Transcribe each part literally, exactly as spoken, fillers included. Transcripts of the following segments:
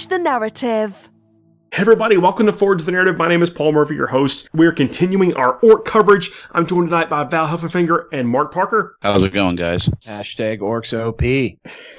Forge the Narrative. Hey everybody, welcome to Forge the Narrative. My name is Paul Murphy, your host. We're continuing our Orc coverage. I'm joined tonight by Val Heffelfinger and Mark Parker. How's it going, guys? Hashtag Orcs O P.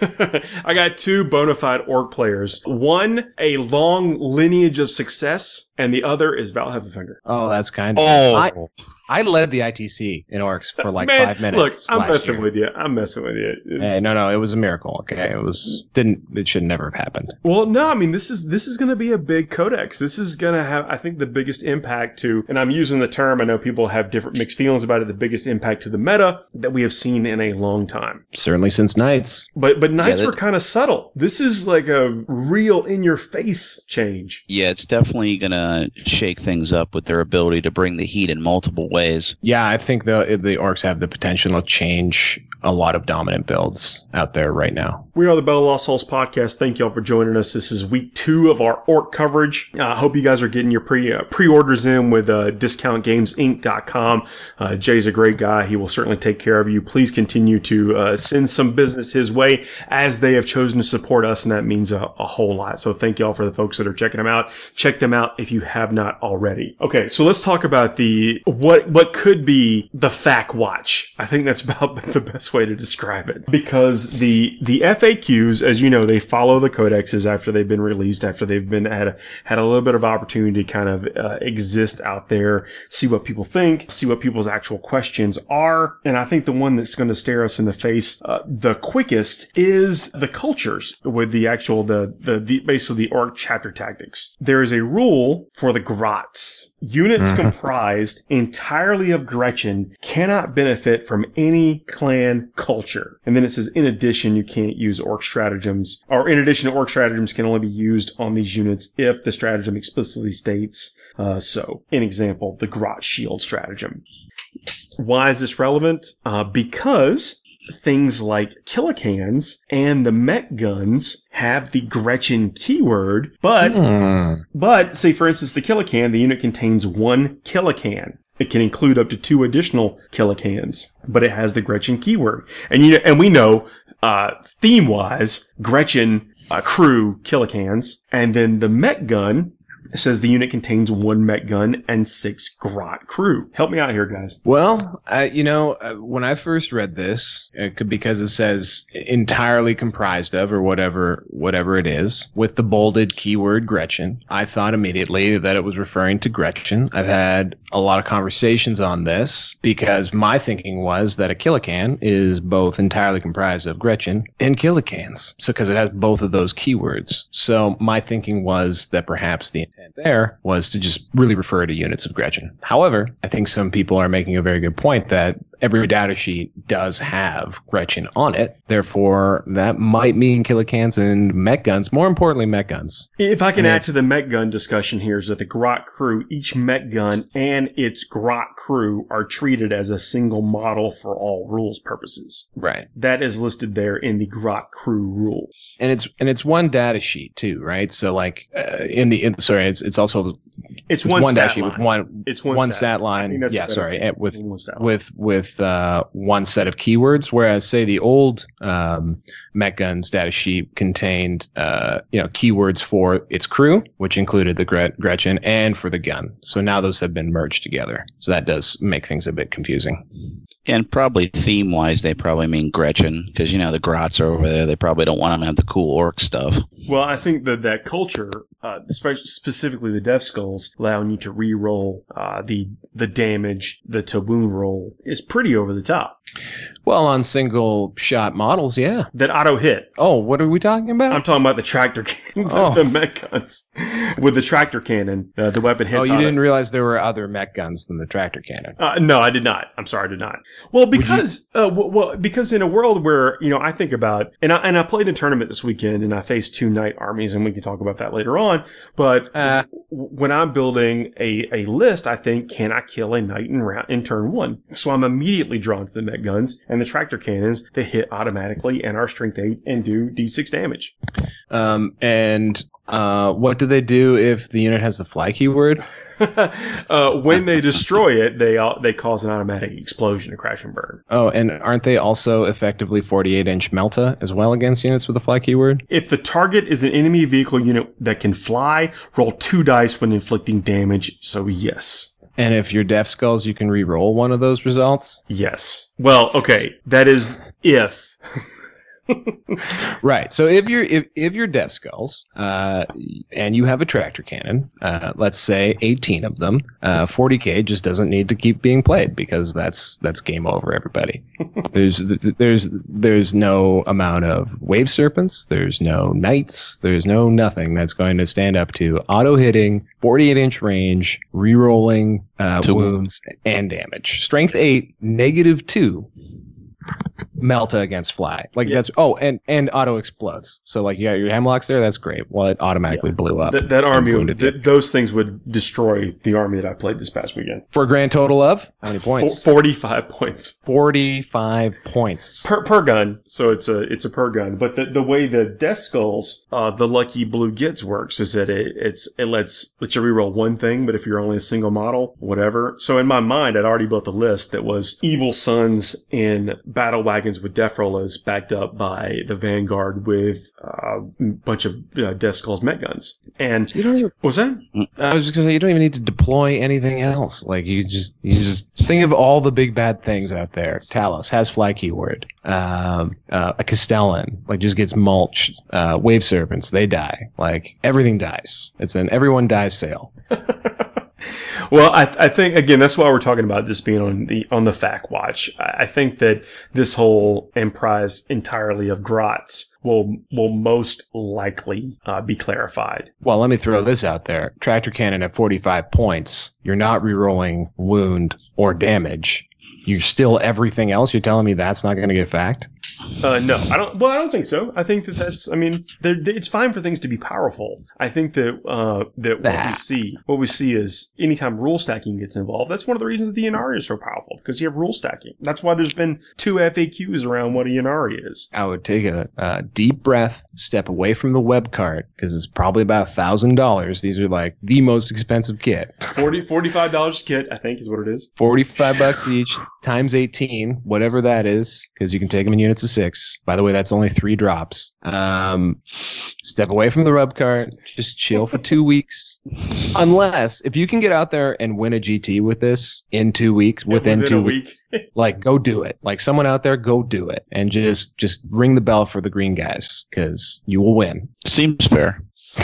I got two bona fide Orc players. One, a long lineage of success, and the other is Val Heffelfinger. Oh, that's kind of... Oh. I, I led the I T C in Orcs for like Man, five minutes. Look, I'm last messing year. with you. I'm messing with you. It's- Hey, no, no, it was a miracle. Okay, it was didn't. It should never have happened. Well, no, I mean, this is this is going to be a big codex. This is going to have, I think, the biggest impact to, and I'm using the term, I know people have different mixed feelings about it, the biggest impact to the meta that we have seen in a long time. Certainly since Knights. But but Knights that- were kind of subtle. This is like a real in-your-face change. Yeah, it's definitely going to shake things up with their ability to bring the heat in multiple ways. Yeah, I think the the Orcs have the potential to change a lot of dominant builds out there right now. We are the Battle of Lost Souls podcast. Thank y'all for joining us. This is week two of our Orc coverage. I uh, hope you guys are getting your pre uh, pre-orders in with uh, discount games inc dot com. Uh, Jay's a great guy. He will certainly take care of you. Please continue to uh, send some business his way as they have chosen to support us, and that means a, a whole lot. So thank y'all for the folks that are checking them out. Check them out if you have not already. Okay, so let's talk about the what what could be the F A Q watch. I think that's about the best way to describe it, because the the F A Qs, as you know, they follow the codexes after they've been released, after they've been had a, had a little bit of opportunity to kind of uh, exist out there, see what people think, see what people's actual questions are. And I think the one that's going to stare us in the face uh, the quickest is the cultures with the actual the the, the basically the Orc chapter tactics. There is a rule for the Grots. Units mm-hmm. comprised entirely of Gretchen cannot benefit from any clan culture. And then it says, in addition, you can't use Orc stratagems, or in addition, Orc stratagems can only be used on these units if the stratagem explicitly states uh, so. An example, the Grot Shield stratagem. Why is this relevant? Uh, because things like Killicans and the mech guns have the Gretchen keyword, but, Mm. but say for instance, the Killican, the unit contains one Killican. It can include up to two additional Killicans, but it has the Gretchen keyword. And you know, and we know, uh, theme-wise, Gretchen, uh, crew Killicans, and then the mech gun says the unit contains one mech gun and six Grot crew. Help me out here, guys. Well, uh, you know, uh, when I first read this, it could, because it says entirely comprised of, or whatever, whatever it is, with the bolded keyword Gretchen, I thought immediately that it was referring to Gretchen. I've had a lot of conversations on this because my thinking was that a Killican is both entirely comprised of Gretchen and Killicans. So, because it has both of those keywords. So my thinking was that perhaps the intent there was to just really refer to units of Gretchen. However, I think some people are making a very good point that every data sheet does have Gretchen on it. Therefore, that might mean Killicans and mech guns. More importantly, mech guns. If I can And add it's- to the mech gun discussion here, is that the Grot crew, each mech gun and its Grot crew are treated as a single model for all rules purposes. Right. That is listed there in the Grot crew rule. And it's and it's one data sheet too, right? So like uh, in the in, sorry, it's it's also It's, it's one, one stat data sheet line. with one It's one, one stat. stat I line. think that's Yeah, better. sorry, and with One stat line. with with uh, one set of keywords. Whereas say the old um, mech guns data sheet contained uh, you know keywords for its crew, which included the Gret- Gretchen, and for the gun. So now those have been merged together. So that does make things a bit confusing. And probably theme-wise, they probably mean Gretchen, because, you know, the Grots are over there. They probably don't want them to have the cool orc stuff. Well, I think that that culture, uh, spe- specifically the Death Skulls, allowing you to re-roll uh, the the damage, the to wound roll, is pretty over the top. Well, on single shot models, yeah. That auto hit. Oh, what are we talking about? I'm talking about the tractor cannon, Oh. the mech guns. With the tractor cannon, uh, the weapon hits oh, you auto. didn't realize there were other mech guns than the tractor cannon. Uh, no, I did not. I'm sorry, I did not. Well, because uh, w- well, because in a world where, you know, I think about, and I, and I played a tournament this weekend and I faced two knight armies, and we can talk about that later on. But Uh. w- when I'm building a, a list, I think, can I kill a knight in round in turn one? So I'm immediately drawn to the mech mech guns, and the tractor cannons that hit automatically and are strength eight and do d six damage. Um, and uh, what do they do if the unit has the fly keyword? uh, when they destroy it, they uh, they cause an automatic explosion to crash and burn. Oh, and aren't they also effectively forty-eight inch Melta as well against units with the fly keyword? If the target is an enemy vehicle unit that can fly, roll two dice when inflicting damage, so yes. And if you're Death Skulls, you can re-roll one of those results? Yes. Well, okay, that is if... Right. So if you're if, if you're Death Skulls uh, and you have a tractor cannon, uh, let's say eighteen of them, uh, forty K just doesn't need to keep being played because that's that's game over, everybody. There's there's there's no amount of Wave Serpents, there's no Knights, there's no nothing that's going to stand up to auto hitting, forty-eight inch range, rerolling uh, wounds and damage. Strength eight, negative two. Melta against fly. Like yeah. that's oh and and auto explodes. So like you got your hemlocks there, that's great. Well, it automatically yeah. blew up. That, that army would, th- those things would destroy the army that I played this past weekend. For a grand total of how many points? For, forty-five points. forty-five points. Per per gun. So it's a it's a per gun. But the, the way the Death Skulls, uh the Lucky Blue Gets works is that it it's it lets lets you reroll one thing, but if you're only a single model, whatever. So in my mind I'd already built a list that was Evil Sons in battle wagons with Death Rollers backed up by the Vanguard with uh, a bunch of uh, Death Skulls mech guns. And you don't even, what was that? I was just gonna say you don't even need to deploy anything else. Like you just you just think of all the big bad things out there. Talos has fly keyword. Um, uh, a Castellan like just gets mulched. Uh, Wave Serpents, they die. Like everything dies. It's an everyone dies sale. Well, I, I think again that's why we're talking about this being on the on the Fact Watch. I, I think that this whole emprise entirely of Grots will will most likely uh, be clarified. Well, let me throw this out there: tractor cannon at forty-five points. You're not rerolling wound or damage. You're still everything else. You're telling me that's not going to get fact? Uh, no, I don't. Well, I don't think so. I think that that's. I mean, it's fine for things to be powerful. I think that uh, that what we see, what we see is anytime rule stacking gets involved. That's one of the reasons the Ynnari is so powerful because you have rule stacking. That's why there's been two F A Qs around what a Ynnari is. I would take a, a deep breath, step away from the web cart because it's probably about a thousand dollars. These are like the most expensive kit. Forty forty-five dollars kit, I think, is what it is. Forty-five bucks each times eighteen, whatever that is, because you can take them in units of six. By the way, that's only three drops. Um, step away from the rub cart. Just chill for two weeks. Unless, if you can get out there and win a G T with this in two weeks, yeah, within, within two weeks, week. Like, go do it. Like, someone out there, go do it. And just, just ring the bell for the green guys, because you will win. Seems fair.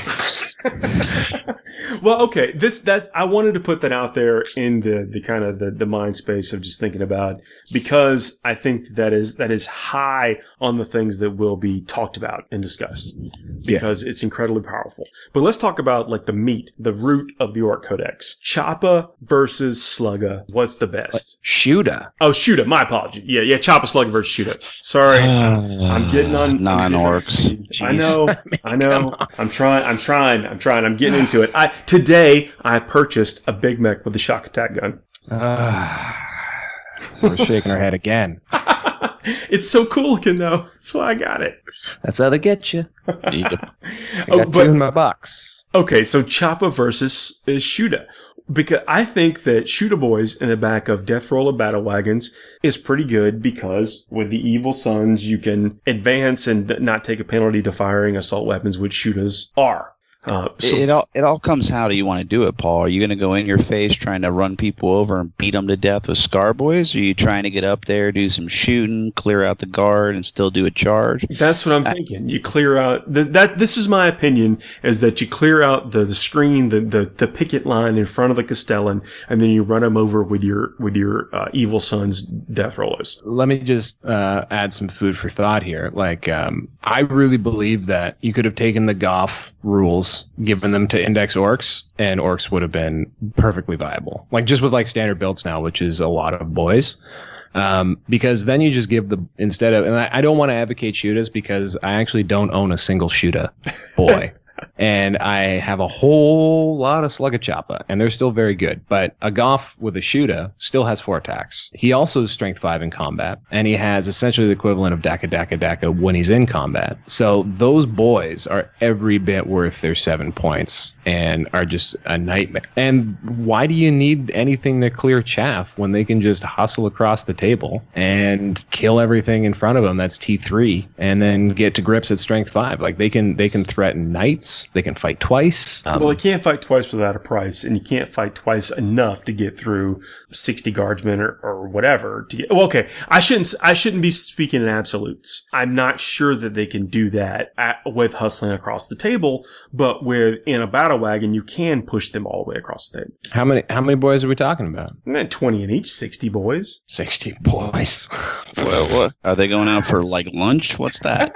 Well, okay. This that I wanted to put that out there in the the kind of the, the mind space of just thinking about because I think that is that is high on the things that will be talked about and discussed because yeah. it's incredibly powerful. But let's talk about like the meat, the root of the Orc Codex. Choppa versus Slugga. What's the best? Shooda. Oh, Shooda. My apology. Yeah, yeah. Choppa, Slugga versus Shooda. Sorry, uh, I'm getting on non-orcs. I know. I know. I'm trying. I'm trying. I'm trying. I'm getting into it. I today I purchased a Big Mech with a shock attack gun. Uh, we're shaking our head again. It's so cool looking though. That's why I got it. That's how they get you. I got oh, two in my box. Okay, so Choppa versus is Shooda. Because I think that Shooda Boys in the back of Death Roller Battle Wagons is pretty good because with the Evil Sons you can advance and not take a penalty to firing assault weapons, which Shoodas are. Uh, so it, it all it all comes how do you want to do it, Paul? Are you going to go in your face trying to run people over and beat them to death with Scar Boys? Or are you trying to get up there, do some shooting, clear out the guard, and still do a charge? That's what I'm I, thinking. You clear out the, that. This is my opinion: is that you clear out the, the screen, the, the the picket line in front of the Castellan, and then you run them over with your with your uh, Evil Sons Death Rollers. Let me just uh, add some food for thought here. Like, um, I really believe that you could have taken the Goff rules, given them to index orcs, and orcs would have been perfectly viable. Like just with like standard builds now, which is a lot of boys. Um, because then you just give the, instead of, and I, I don't want to advocate Shoodas because I actually don't own a single Shooda boy. And I have a whole lot of Slugachapa, and they're still very good. But a Goff with a Shooter still has four attacks. He also is strength five in combat, and he has essentially the equivalent of Daka Daka Daka when he's in combat. So those boys are every bit worth their seven points and are just a nightmare. And why do you need anything to clear chaff when they can just hustle across the table and kill everything in front of them that's T three and then get to grips at strength five? Like they can they can threaten knights, they can fight twice. Um, well, you can't fight twice without a price, and you can't fight twice enough to get through sixty guardsmen or, or whatever. To get, well, okay, I shouldn't I shouldn't be speaking in absolutes. I'm not sure that they can do that at, with hustling across the table, but with in a battle wagon, you can push them all the way across the table. How many how many boys are we talking about? And twenty in each, sixty boys. sixty boys. Well, what? Are they going out for like lunch? What's that?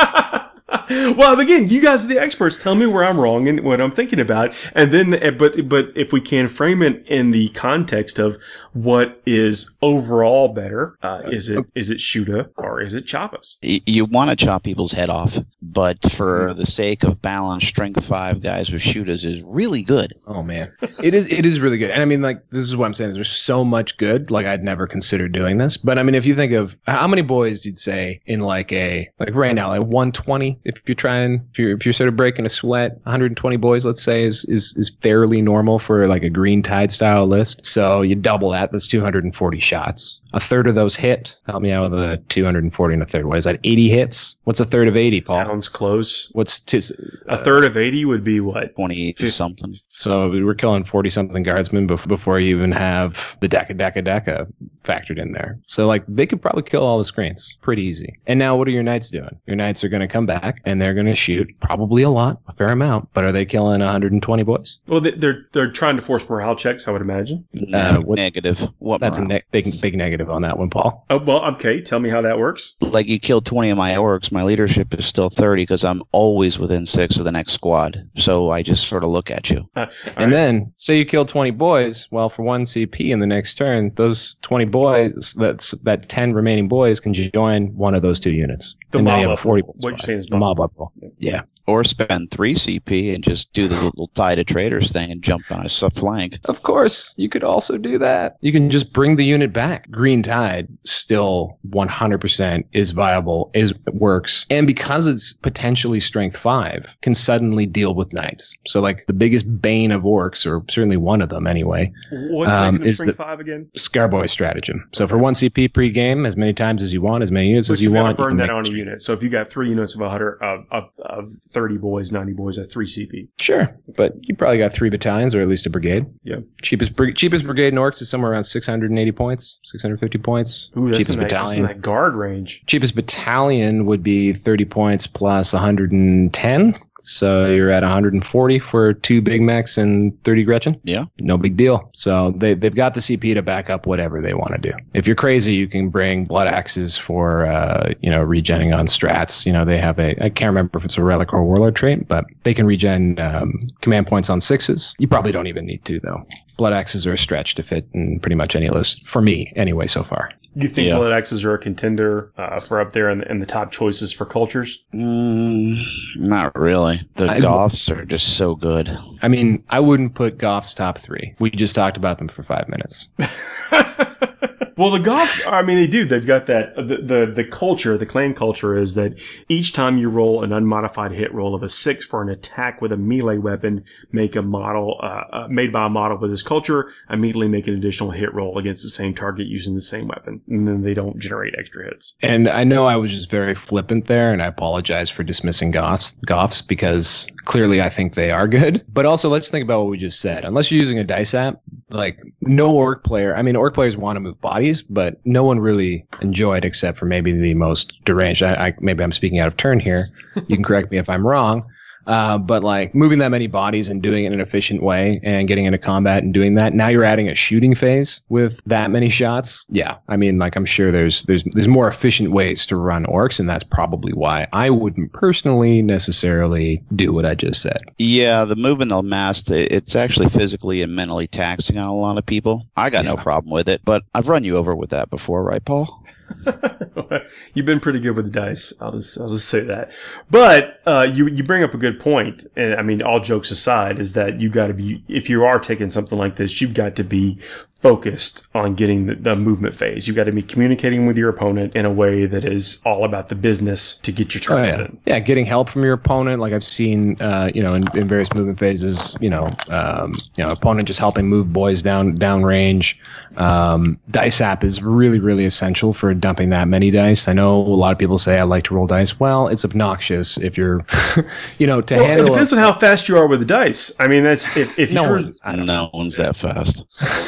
Well, again, you guys are the experts. Tell me where I'm wrong and what I'm thinking about. And then, but, but if we can frame it in the context of what is overall better, uh, is it, is it Shooter or is it Chappas? Y- You want to chop people's head off, but for the sake of balance, strength five guys with shooters is really good. Oh man, it is it is really good. And I mean, like this is what I'm saying. There's so much good. Like I'd never consider doing this, but I mean, if you think of how many boys you'd say in like a like right now, like one twenty. If you're trying, if you're if you're sort of breaking a sweat, one hundred twenty boys, let's say, is is is fairly normal for like a Green Tide style list. So you double that. That's two hundred forty shots. A third of those hit. Help me out with the two hundred forty and a third. What is that? eighty hits. What's a third of eighty, Paul? Sounds close. What's t- a third of eighty would be what? twenty something. So we're killing forty something guardsmen bef- before you even have the Daka Daka Daka factored in there. So like they could probably kill all the screens pretty easy. And now what are your knights doing? Your knights are going to come back and they're going to shoot probably a lot, a fair amount. But are they killing one hundred twenty boys? Well, they- they're they're trying to force morale checks, I would imagine. No, Uh, what- negative. What That's morale? a ne- big big negative on that one, Paul. Oh well, okay. Tell me how that works. Like you killed twenty of my orcs, my leadership is still thirty because I'm always within six of the next squad. So I just sort of look at you. Uh, all And right. then say you kill twenty boys. Well, for one C P in the next turn, those twenty boys, that's that ten remaining boys can join one of those two units. The and now you mob have a forty. up- what you're saying is the mob up roll. Yeah. Or spend three C P and just do the little Tide of Traders thing and jump on a s- flank. Of course, you could also do that. You can just bring the unit back. Green Tide still one hundred percent is viable, is works, and because it's potentially strength five, can suddenly deal with knights. So like the biggest bane of orcs, or certainly one of them anyway, What's um, making the is string the- five again? Scarboy stratagem. So for one C P pre-game, as many times as you want, as many units But as you you got to want, you burn can that make- on a unit. So if you got three units of one hundred of, of of thirty boys, ninety boys at three C P. Sure, but you probably got three battalions or at least a brigade. Yeah. Cheapest brig- cheapest brigade in orcs is somewhere around six hundred eighty points, six hundred fifty points. Ooh, that's cheapest in, that, that's in battalion. that guard range. Cheapest battalion would be thirty points plus one hundred ten. So you're at one hundred forty for two Big Macs and thirty Gretchen. Yeah. No big deal. So they, they've got the C P to back up whatever they want to do. If you're crazy, you can bring Blood Axes for, uh, you know, regenning on strats. You know, they have a, I can't remember if it's a Relic or Warlord trait, but they can regen um, command points on sixes. You probably don't even need to, though. Blood Axes are a stretch to fit in pretty much any list, for me anyway, so far. You think Yeah. Blood Axes are a contender uh, for up there in the, in the top choices for cultures? Mm, not really. The I- Goths are just so good. I mean, I wouldn't put Goth's top three. We just talked about them for five minutes. Well, the Goths, I mean, they do. They've got that, the, the, the culture, the clan culture is that each time you roll an unmodified hit roll of a six for an attack with a melee weapon, make a model, uh, uh, made by a model with this culture, immediately make an additional hit roll against the same target using the same weapon. And then they don't generate extra hits. And I know I was just very flippant there, and I apologize for dismissing Goths, Goths because clearly I think they are good. But also, let's think about what we just said. Unless you're using a dice app, like no orc player, I mean, orc players want to move bodies, but no one really enjoyed except for maybe the most deranged. I, I maybe I'm speaking out of turn here. You can correct me if I'm wrong. Uh, but like moving that many bodies and doing it in an efficient way and getting into combat and doing that. Now you're adding a shooting phase with that many shots. Yeah. I mean, like I'm sure there's, there's, there's more efficient ways to run orcs. And that's probably why I wouldn't personally necessarily do what I just said. Yeah, the moving the mast, it's actually physically and mentally taxing on a lot of people. I got no problem with it, but I've run you over with that before, right, Paul? You've been pretty good with the dice. I'll just I'll just say that. But uh, you you bring up a good point, and I mean, all jokes aside, is that you got to be, if you are taking something like this, you've got to be focused on getting the, the movement phase. You've got to be communicating with your opponent in a way that is all about the business to get your turns oh, yeah. in. Yeah, getting help from your opponent. Like I've seen, uh, you know, in, in various movement phases, you know, um, you know, opponent just helping move boys down down range. Um, dice app is really, really essential for dumping that many dice. I know a lot of people say I like to roll dice. Well, it's obnoxious if you're, you know, to well, handle. It depends a, on how fast you are with the dice. I mean, that's if if no you're one, no one's that fast.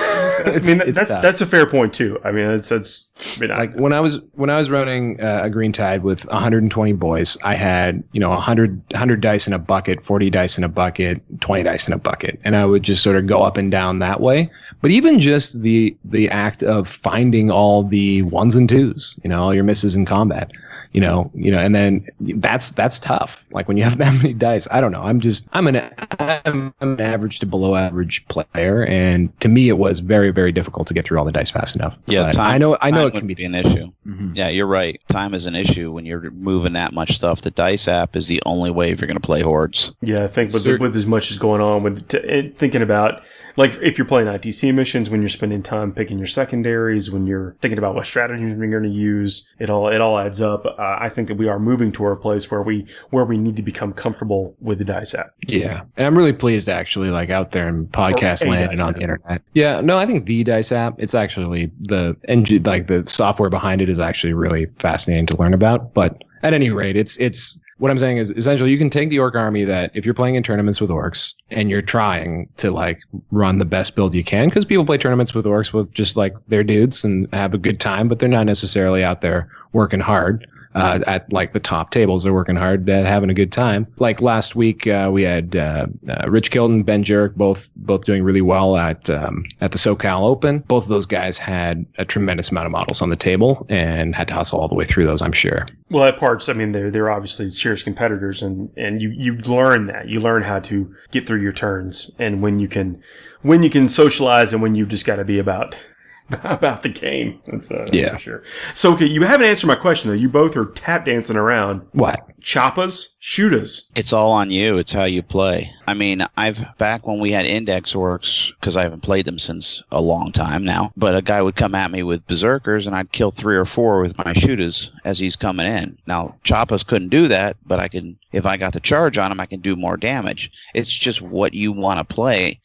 I mean, that's tough. That's a fair point too. I mean, that's that's I mean, like I, when I was when I was running uh, a Green Tide with one hundred twenty boys, I had you know one hundred, one hundred dice in a bucket, forty dice in a bucket, twenty dice in a bucket, and I would just sort of go up and down that way. But even just the the act of finding all the ones and twos, you know, all your misses in combat. You know, you know, and then that's that's tough. Like when you have that many dice, I don't know. I'm just I'm an I'm, I'm an average to below average player, and to me, it was very very difficult to get through all the dice fast enough. Yeah, but time, I know I know time it can would be, be an issue. Mm-hmm. Yeah, you're right. Time is an issue when you're moving that much stuff. The dice app is the only way if you're going to play hordes. Yeah, I think with with as much as going on with t- thinking about. Like, if you're playing I T C missions, when you're spending time picking your secondaries, when you're thinking about what strategy you're going to use, it all it all adds up. Uh, I think that we are moving to a place where we where we need to become comfortable with the dice app. Yeah, and I'm really pleased actually, like out there in podcast land and on app. the internet. Yeah, no, I think the dice app. It's actually the engine, like the software behind it, is actually really fascinating to learn about. But at any rate, it's it's. What I'm saying is, essentially, you can take the orc army that if you're playing in tournaments with orcs and you're trying to like run the best build you can, because people play tournaments with orcs with just like their dudes and have a good time, but they're not necessarily out there working hard. Uh, at like the top tables, they're working hard at having a good time. Like last week, uh, we had uh, uh, Rich Kilden, Ben Jurek, both both doing really well at um, at the SoCal Open. Both of those guys had a tremendous amount of models on the table and had to hustle all the way through those, I'm sure. Well, at parts, I mean, they're they're obviously serious competitors, and, and you, you learn that. You learn how to get through your turns, and when you can when you can socialize, and when you've just got to be about. about the game. That's uh, yeah. for sure. So, okay, you haven't answered my question, though. You both are tap dancing around. What? Choppas, shooters. It's all on you. It's how you play. I mean, I've back when we had index orcs, because I haven't played them since a long time now, but a guy would come at me with berserkers and I'd kill three or four with my shooters as he's coming in. Now, Choppas couldn't do that, but I can, if I got the charge on him, I can do more damage. It's just what you want to play.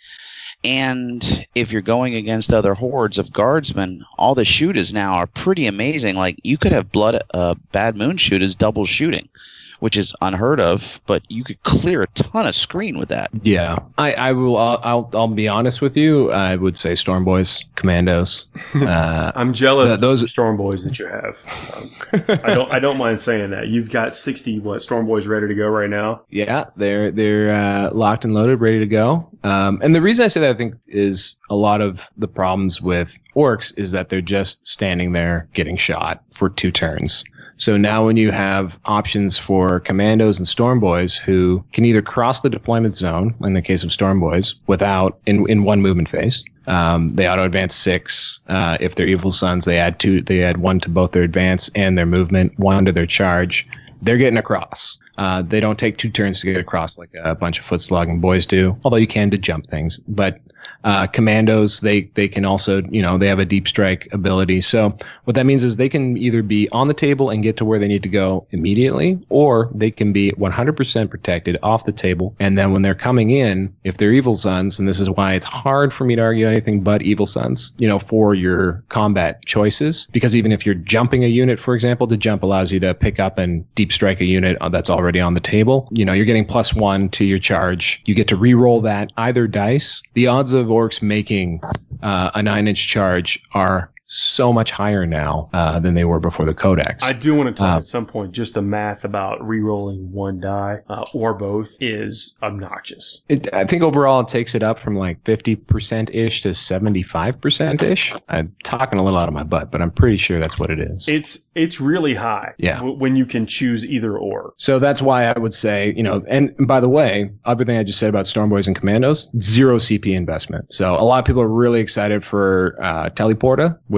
And if you're going against other hordes of guardsmen, all the shooters now are pretty amazing. Like, you could have blood, uh, Bad Moon shooters double shooting, which is unheard of, but you could clear a ton of screen with that. Yeah, I, I will. I'll, I'll, I'll be honest with you. I would say Storm Boys, Commandos. Uh, I'm jealous th- those of the Storm Boys that you have. Um, I don't. I don't mind saying that. You've got sixty what Storm Boys ready to go right now. Yeah, they're they're uh, locked and loaded, ready to go. Um, and the reason I say that, I think, is a lot of the problems with orcs is that they're just standing there getting shot for two turns. So now when you have options for commandos and storm boys who can either cross the deployment zone, in the case of storm boys, without in, in one movement phase, um, they auto advance six. Uh, if they're evil sons, they add two. They add one to both their advance and their movement, one to their charge. They're getting across. Uh, they don't take two turns to get across like a bunch of foot slogging boys do, although you can to jump things. But uh, commandos, they they can also, you know, they have a deep strike ability. So what that means is they can either be on the table and get to where they need to go immediately, or they can be one hundred percent protected off the table. And then when they're coming in, if they're evil sons, and this is why it's hard for me to argue anything but evil sons, you know, for your combat choices, because even if you're jumping a unit, for example, the jump allows you to pick up and deep strike a unit that's already on the table. You know, you're getting plus one to your charge. You get to re-roll that either dice. The odds of orcs making uh, a nine inch charge are so much higher now uh, than they were before the codex. I do want to talk uh, at some point, just the math about re-rolling one die uh, or both is obnoxious. It, I think overall it takes it up from like fifty percent ish to seventy-five percent ish. I'm talking a little out of my butt, but I'm pretty sure that's what it is. It's it's really high. Yeah. W- when you can choose either or. So that's why I would say, you know, and by the way, everything I just said about Storm Boys and Commandos, zero C P investment. So a lot of people are really excited for uh, Teleporta, which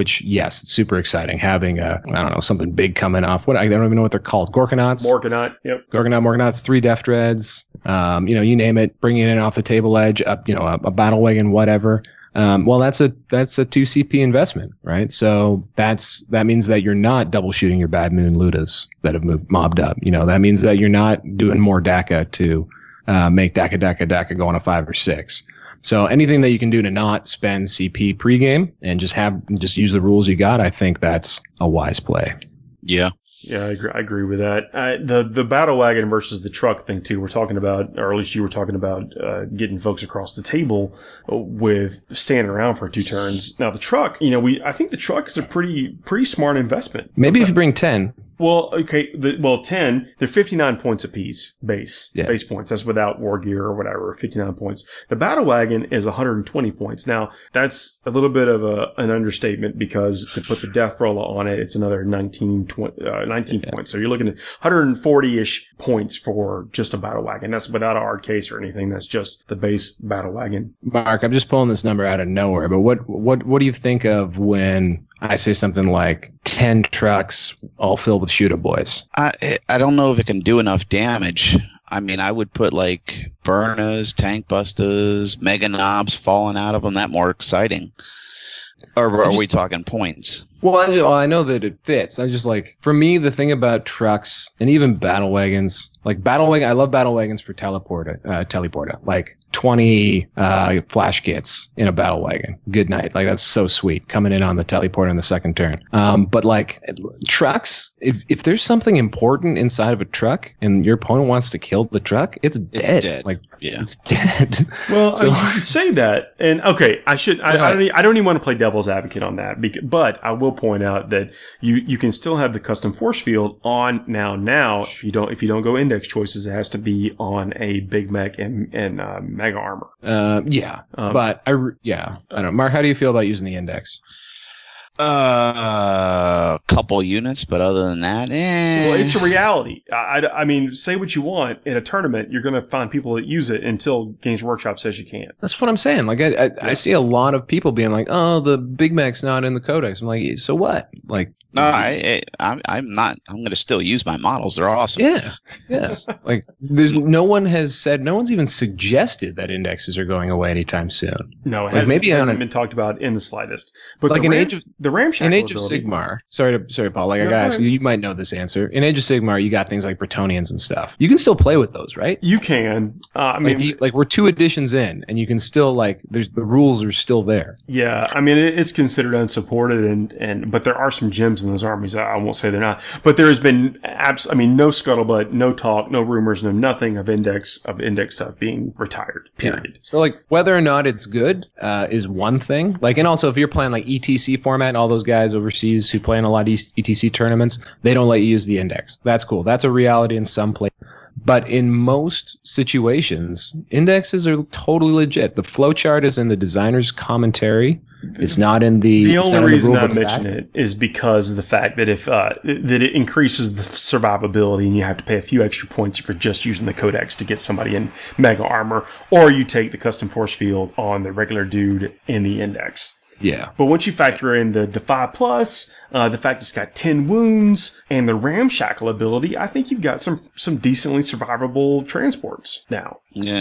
which, yes, it's super exciting. Having a, I don't know, something big coming off. What I don't even know what they're called. Gorkanauts? Morgonaut, yep. Gorgonaut, Morgonauts, three Def Dreads, um, you know, you name it, bringing it in off the table edge, up, you know, a, a battle wagon, whatever. Um, well, that's a that's a two C P investment, right? So that's that means that you're not double shooting your Bad Moon Ludas that have moved, mobbed up. You know, that means that you're not doing more D A C A to uh, make D A C A, D A C A, D A C A go on a five or six. So anything that you can do to not spend C P pregame and just have just use the rules you got, I think that's a wise play. Yeah. Yeah, I agree, I agree with that. Uh, the the battle wagon versus the truck thing too. We're talking about, or at least you were talking about, uh, getting folks across the table with standing around for two turns. Now the truck, you know, we I think the truck is a pretty pretty smart investment. Maybe okay. if you bring ten. Well, okay, the, well, ten, they're fifty-nine points apiece, base, yeah. base points. That's without war gear or whatever, fifty-nine points. The battle wagon is one hundred twenty points. Now, that's a little bit of a, an understatement because to put the death roller on it, it's another nineteen, twenty, uh, nineteen yeah. points. So you're looking at one hundred forty-ish points for just a battle wagon. That's without an hard case or anything. That's just the base battle wagon. Mark, I'm just pulling this number out of nowhere, but what, what, what do you think of when I say something like ten trucks all filled with shooter boys? I I don't know if it can do enough damage. I mean, I would put like Burners, Tank Busters, Mega Knobs falling out of them. That more exciting. Or are just, we talking points? Well I, well, I know that it fits. I just like, for me, the thing about trucks and even battle wagons, like battle wagon, I love battle wagons for teleporta, uh, teleporta, like twenty uh, flash kits in a battle wagon. Good night. Like that's so sweet coming in on the teleporter in the second turn. Um, but like trucks, if if there's something important inside of a truck and your opponent wants to kill the truck, it's dead. It's dead. Like yeah. it's dead. Well, so, I mean, you say that, and okay, I should. I, I don't. I don't even want to play devil's advocate on that, because, but I will point out that you you can still have the custom force field on now. Now, if you don't if you don't go index choices, it has to be on a Big Mech and and uh, Mega Armor. Uh, yeah, um, but I re- yeah, I don't know. Mark, how do you feel about using the index? A uh, couple units, but other than that, eh. Well, it's a reality. I, I, I mean, say what you want. In a tournament, you're going to find people that use it until Games Workshop says you can't. That's what I'm saying. Like, I, I, yeah. I see a lot of people being like, "Oh, the Big Mac's not in the Codex." I'm like, so what? Like, no, I, I, I'm not. I'm going to still use my models. They're awesome. Yeah, yeah. Like, there's no one has said, no one's even suggested that indexes are going away anytime soon. No, it like hasn't, maybe it hasn't a, been talked about in the slightest. But like the in Ram, Age of the Ramshackle in Age ability, of Sigmar. Sorry, to, sorry, Paul. Like no, I gotta ask you, you might know this answer. In Age of Sigmar, you got things like Bretonnians and stuff. You can still play with those, right? You can. Uh, I mean, like, you, like we're two editions in, and you can still like. There's the rules are still there. Yeah, I mean, it, it's considered unsupported, and and but there are some gems in those armies. I, I won't say they're not. But there has been abs- I mean, no scuttlebutt, no talk, no rumors, no nothing of index of index stuff being retired. Period. Yeah. So like whether or not it's good uh, is one thing. Like, and also if you're playing like E T C format, all those guys overseas who play in a lot of E T C tournaments, they don't let you use the index. That's cool. That's a reality in some places. But in most situations, indexes are totally legit. The flowchart is in the designer's commentary. It's not in the. The only in reason the I mention it is because of the fact that if uh, that it increases the survivability, and you have to pay a few extra points for just using the Codex to get somebody in Mega Armor, or you take the custom force field on the regular dude in the index. Yeah. But once you factor in the, the five plus, uh, the fact it's got ten wounds, and the Ramshackle ability, I think you've got some, some decently survivable transports now.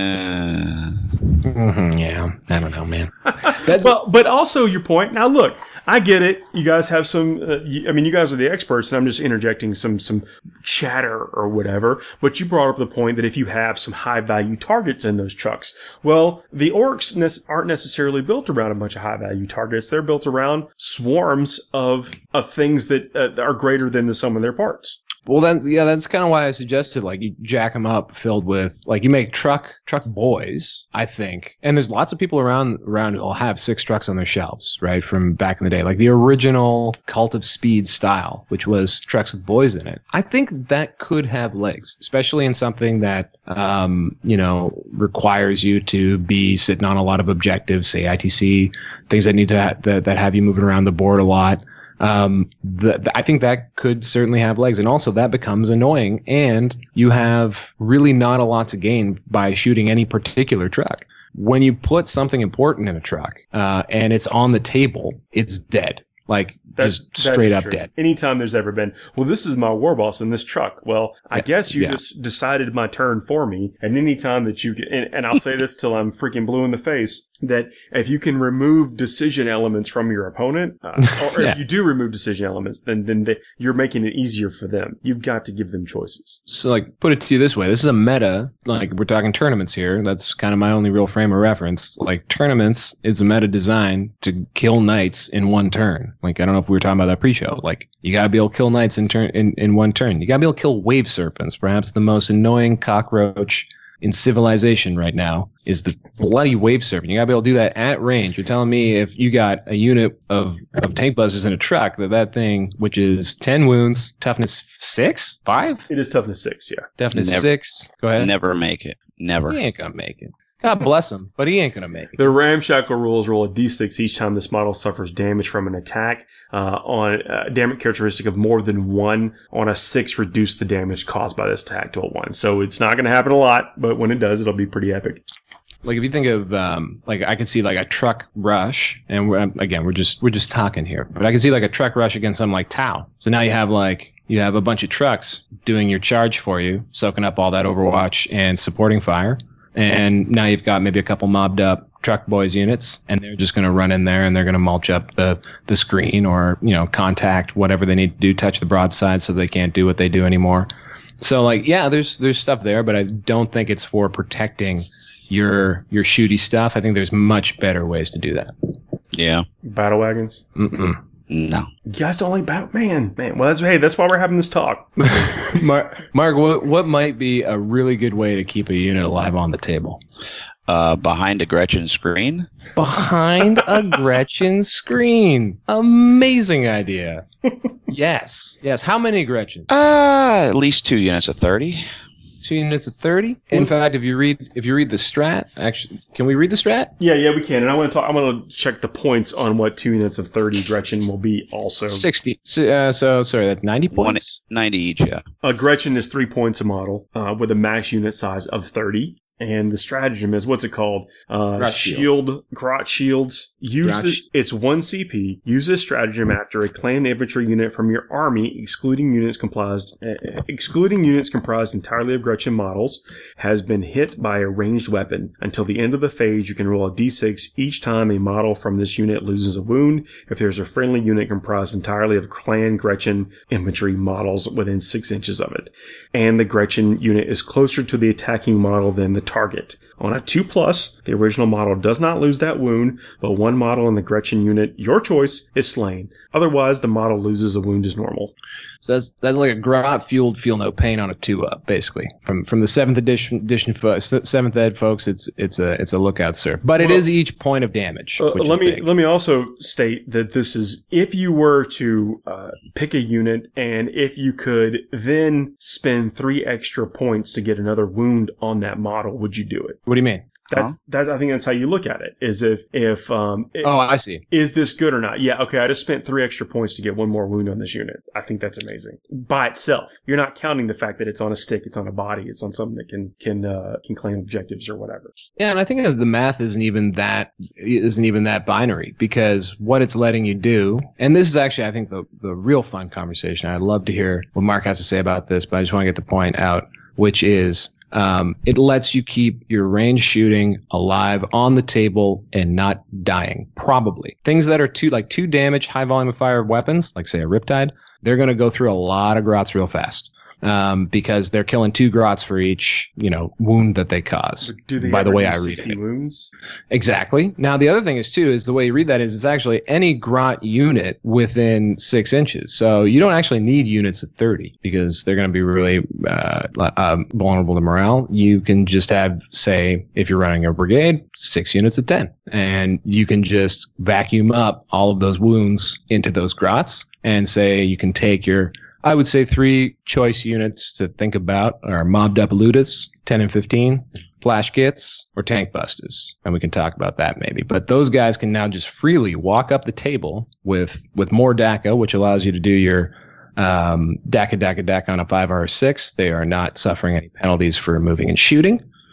Yeah. Mm-hmm, yeah. I don't know, man. That's well, but also your point. Now, look, I get it. You guys have some, uh, you, I mean, you guys are the experts, and I'm just interjecting some, some chatter or whatever. But you brought up the point that if you have some high value targets in those trucks, well, the orcs ne- aren't necessarily built around a bunch of high value targets. They're built around swarms of of things that uh, are greater than the sum of their parts. Well, then, yeah, that's kind of why I suggested, like, you jack them up filled with, like, you make truck truck boys, I think. And there's lots of people around around who'll have six trucks on their shelves, right, from back in the day. Like, the original Cult of Speed style, which was trucks with boys in it. I think that could have legs, especially in something that, um, you know, requires you to be sitting on a lot of objectives, say I T C, things that need to ha- that, that have you moving around the board a lot. Um, the, the, I think that could certainly have legs. And also that becomes annoying, and you have really not a lot to gain by shooting any particular truck. When you put something important in a truck, uh, and it's on the table, it's dead. Like, That, just that straight is up true. dead. Anytime there's ever been, well, this is my war boss in this truck. Well, I Yeah. guess you Yeah. just decided my turn for me. And anytime that you get, and, and I'll say this till I'm freaking blue in the face, that if you can remove decision elements from your opponent, uh, or Yeah. if you do remove decision elements, then then they, you're making it easier for them. You've got to give them choices. So, like, put it to you this way. This is a meta. Like, we're talking tournaments here. That's kind of my only real frame of reference. Like, tournaments is a meta designed to kill knights in one turn. Like, I don't know if we were talking about that pre-show. Like, you got to be able to kill knights in turn in, in one turn. You got to be able to kill wave serpents. Perhaps the most annoying cockroach in civilization right now is the bloody wave serpent. You got to be able to do that at range. You're telling me if you got a unit of, of tank busters in a truck, that that thing, which is ten wounds, toughness six, five, It is toughness six, yeah. toughness Never- six. Go ahead. Never make it. Never. He ain't gonna make it. God bless him, but he ain't gonna make it. The ramshackle rules roll a d six each time this model suffers damage from an attack. Uh, on a damage characteristic of more than one, on a six, reduce the damage caused by this attack to a one. So it's not going to happen a lot, but when it does, it'll be pretty epic. Like if you think of um, like I could see like a truck rush, and we're, again we're just we're just talking here, but I can see like a truck rush against something like Tau. So now you have like you have a bunch of trucks doing your charge for you, soaking up all that Overwatch and supporting fire. And now you've got maybe a couple mobbed up truck boys units, and they're just going to run in there and they're going to mulch up the, the screen or, you know, contact whatever they need to do, touch the broadside so they can't do what they do anymore. So like, yeah, there's, there's stuff there, but I don't think it's for protecting your, your shooty stuff. I think there's much better ways to do that. Yeah. Battle wagons? Mm-mm. No. You guys don't like battle? Man, man. Well, that's, hey, that's why we're having this talk. Mark, Mark, what, what might be a really good way to keep a unit alive on the table? Uh, behind a Gretchen screen. Behind a Gretchen screen. Amazing idea. Yes. Yes. How many Gretchens? Uh, at least two units of thirty. Two units of thirty. In fact, if you read if you read the strat, actually, can we read the strat? Yeah, yeah, we can. And I want to talk. I want to check the points on what two units of thirty Gretchen will be. Also, Sixty. So, uh, so sorry, that's ninety One, points. ninety each, yeah. a Gretchen is three points a model uh, with a max unit size of thirty. And the stratagem is, what's it called? Uh, Grot shield, grot shields. Use Grot the, sh- it's one C P. Use this stratagem after a clan infantry unit from your army, excluding units comprised, uh, excluding units comprised entirely of Gretchen models, has been hit by a ranged weapon. Until the end of the phase, you can roll a d six each time a model from this unit loses a wound. If there's a friendly unit comprised entirely of clan Gretchen infantry models within six inches of it, and the Gretchen unit is closer to the attacking model than the target. On a two plus, the original model does not lose that wound, but one model in the Gretchen unit, your choice, is slain. Otherwise, the model loses a wound as normal. So that's that's like a grot fueled feel no pain on a two up, basically. From from the seventh edition edition fo- seventh ed folks, it's it's a it's a lookout, sir. But it Well, is each point of damage. Uh, which let is me big. let me also state that this is if you were to uh, pick a unit, and if you could then spend three extra points to get another wound on that model, would you do it? What do you mean? That's that. I think that's how you look at it. Is if if um it- Oh, I see. is this good or not? Yeah, okay. I just spent three extra points to get one more wound on this unit. I think that's amazing by itself. You're not counting the fact that it's on a stick, it's on a body, it's on something that can can uh, can claim objectives or whatever. Yeah, and I think the math isn't even that isn't even that binary, because what it's letting you do, and this is actually I think the the real fun conversation. I'd love to hear what Mark has to say about this, but I just want to get the point out, which is um, it lets you keep your range shooting alive on the table and not dying. Probably things that are two like two damage, high volume of fire weapons, like say a Riptide, they're going to go through a lot of grots real fast. Um, because they're killing two grots for each, you know, wound that they cause. Do they by the ever way do I read sixty it. wounds? Exactly. Now, the other thing is, too, is the way you read that is it's actually any grot unit within six inches. So you don't actually need units at thirty because they're going to be really uh, uh, vulnerable to morale. You can just have, say, if you're running a brigade, six units at ten. And you can just vacuum up all of those wounds into those grots and say you can take your... I would say three choice units to think about are mobbed up Ludus, ten and fifteen, flash kits, or tank busters. And we can talk about that maybe. But those guys can now just freely walk up the table with, with more D A C A, which allows you to do your um, D A C A, D A C A, D A C A on a five or a six. They are not suffering any penalties for moving and shooting.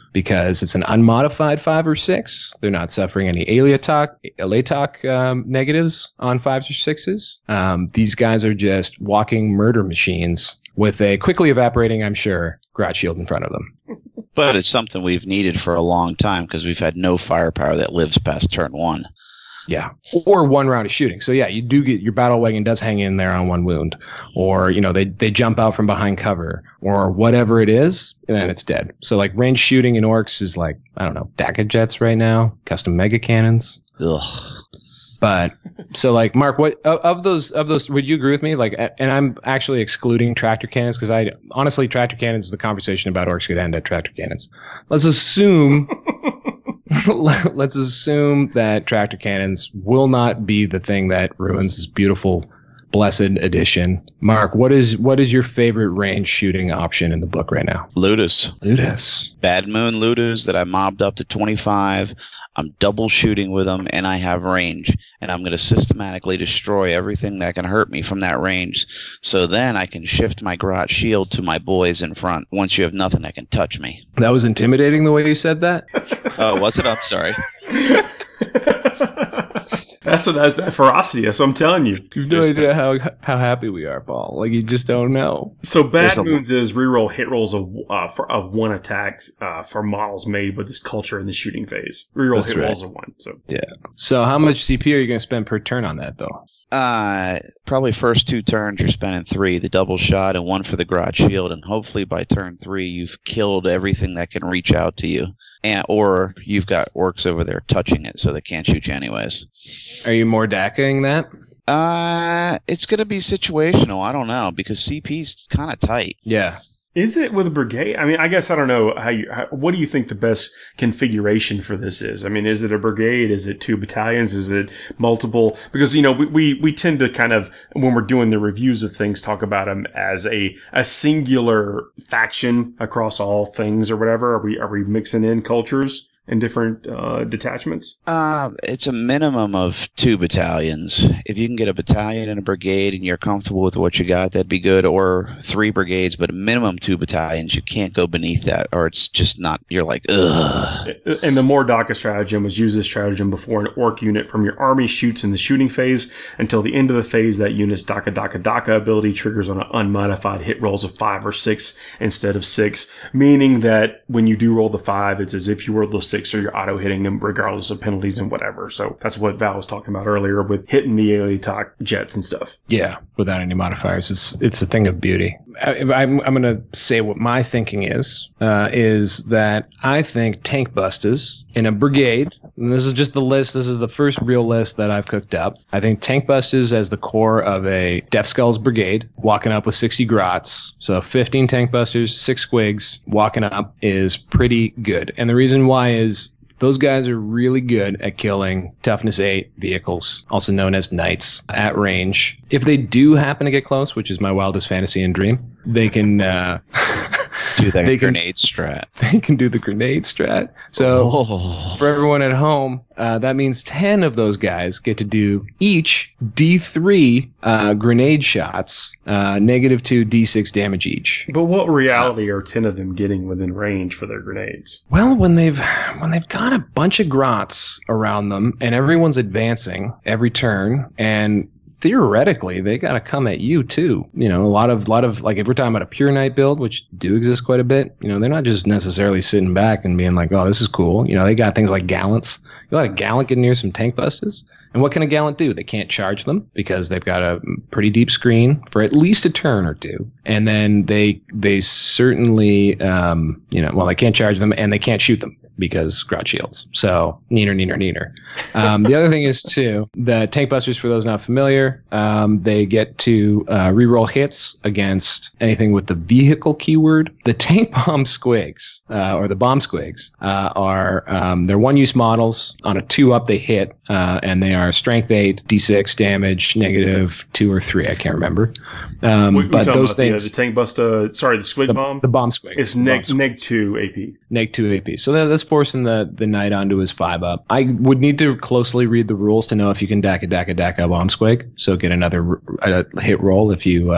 because it's an unmodified five or six. They're not suffering any Aleatoc, Aleatoc um, negatives on fives or sixes. Um, these guys are just walking murder machines with a quickly evaporating, I'm sure, Grot Shield in front of them. But it's something we've needed for a long time because we've had no firepower that lives past turn one. Yeah. Or one round of shooting. So yeah, you do get your battle wagon does hang in there on one wound. Or, you know, they, they jump out from behind cover or whatever it is, and then it's dead. So like range shooting in orcs is like, I don't know, D A C A jets right now, custom mega cannons. Ugh. But so like Mark, what of, of those of those would you agree with me? Like, and I'm actually excluding tractor cannons because I honestly tractor cannons, the conversation about orcs could end at tractor cannons. Let's assume let's assume that tractor cannons will not be the thing that ruins this beautiful, blessed edition. Mark, what is what is your favorite range shooting option in the book right now? Ludus. Ludus. Bad Moon Ludus that I mobbed up to twenty-five. I'm double shooting with them, and I have range. And I'm going to systematically destroy everything that can hurt me from that range. So then I can shift my Grot Shield to my boys in front once you have nothing that can touch me. That was intimidating the way you said that. Oh, was it? I'm sorry. That's what that's that ferocity. That's what I'm telling you. You have no idea how how happy we are, Paul. Like you just don't know. So Bad Moons is reroll hit rolls of uh, for, of one attacks uh, for models made with this culture in the shooting phase. Reroll That's hit right. rolls of one. So yeah. So how much C P are you going to spend per turn on that though? Uh, probably first two turns you're spending three, the double shot and one for the Grot Shield, and hopefully by turn three you've killed everything that can reach out to you, and or you've got orcs over there touching it so they can't shoot you anyways. Are you more DACing that? Uh, it's going to be situational. I don't know because C P's kind of tight. Yeah. is it with a brigade? I mean, I guess I don't know how you. How, what do you think the best configuration for this is? I mean, is it a brigade? Is it two battalions? Is it multiple? Because you know, we we, we tend to kind of when we're doing the reviews of things talk about them as a a singular faction across all things or whatever. Are we are we mixing in cultures and different uh, detachments? Uh, it's a minimum of two battalions. If you can get a battalion and a brigade and you're comfortable with what you got, that'd be good. Or three brigades, but a minimum two battalions. You can't go beneath that, or it's just not, you're like, ugh. And the Mordaka stratagem was use this stratagem before an orc unit from your army shoots in the shooting phase. Until the end of the phase, that unit's Daka Daka Daka ability triggers on an unmodified hit rolls of five or six instead of six, meaning that when you do roll the five, it's as if you rolled the six. Or you're auto hitting them regardless of penalties and whatever. So that's what Val was talking about earlier with hitting the Aleatoc jets and stuff. Yeah, without any modifiers. It's it's a thing of beauty. I, I'm I'm going to say what my thinking is, uh, is that I think tank busters in a brigade, and this is just the list, this is the first real list that I've cooked up. I think tank busters as the core of a Death Skulls brigade, walking up with sixty grots. So fifteen tank busters, six squigs, walking up is pretty good. And the reason why is those guys are really good at killing toughness eight vehicles, also known as knights, at range. If they do happen to get close, which is my wildest fantasy and dream, they can uh, do that they grenade can, strat. They can do the grenade strat. So oh. for everyone at home, uh, that means ten of those guys get to do each D three uh, grenade shots, uh, negative two D six damage each. But what reality are ten of them getting within range for their grenades? Well, when they've when they've got a bunch of grots around them and everyone's advancing every turn, and theoretically they got to come at you too. You know, a lot of lot of like if we're talking about a pure knight build, which do exist quite a bit, you know, they're not just necessarily sitting back and being like, oh, this is cool. You know, they got things like gallants. You let a gallant get near some tank busters, and what can a gallant do? They can't charge them because they've got a pretty deep screen for at least a turn or two, and then they they certainly um, you know, well, they can't charge them and they can't shoot them because Grot Shields. So, neener, neener, neener. Um, the other thing is, too, the Tank Busters, for those not familiar, um, they get to uh, reroll hits against anything with the vehicle keyword. The Tank Bomb Squigs, uh, or the Bomb Squigs, uh, are, um, they're one-use models. On a two-up, they hit, uh, and they are Strength eight, D six damage, negative two or three, I can't remember. Um, we, but those things... The, uh, things... the Tank Buster, sorry, the Squig the, Bomb? The Bomb Squig. It's neg, neg two A P. Neg two A P. So that, that's forcing the, the knight onto his five up. I would need to closely read the rules to know if you can Daka Daka Daka Bomb Squig. So get another uh, hit roll if you uh,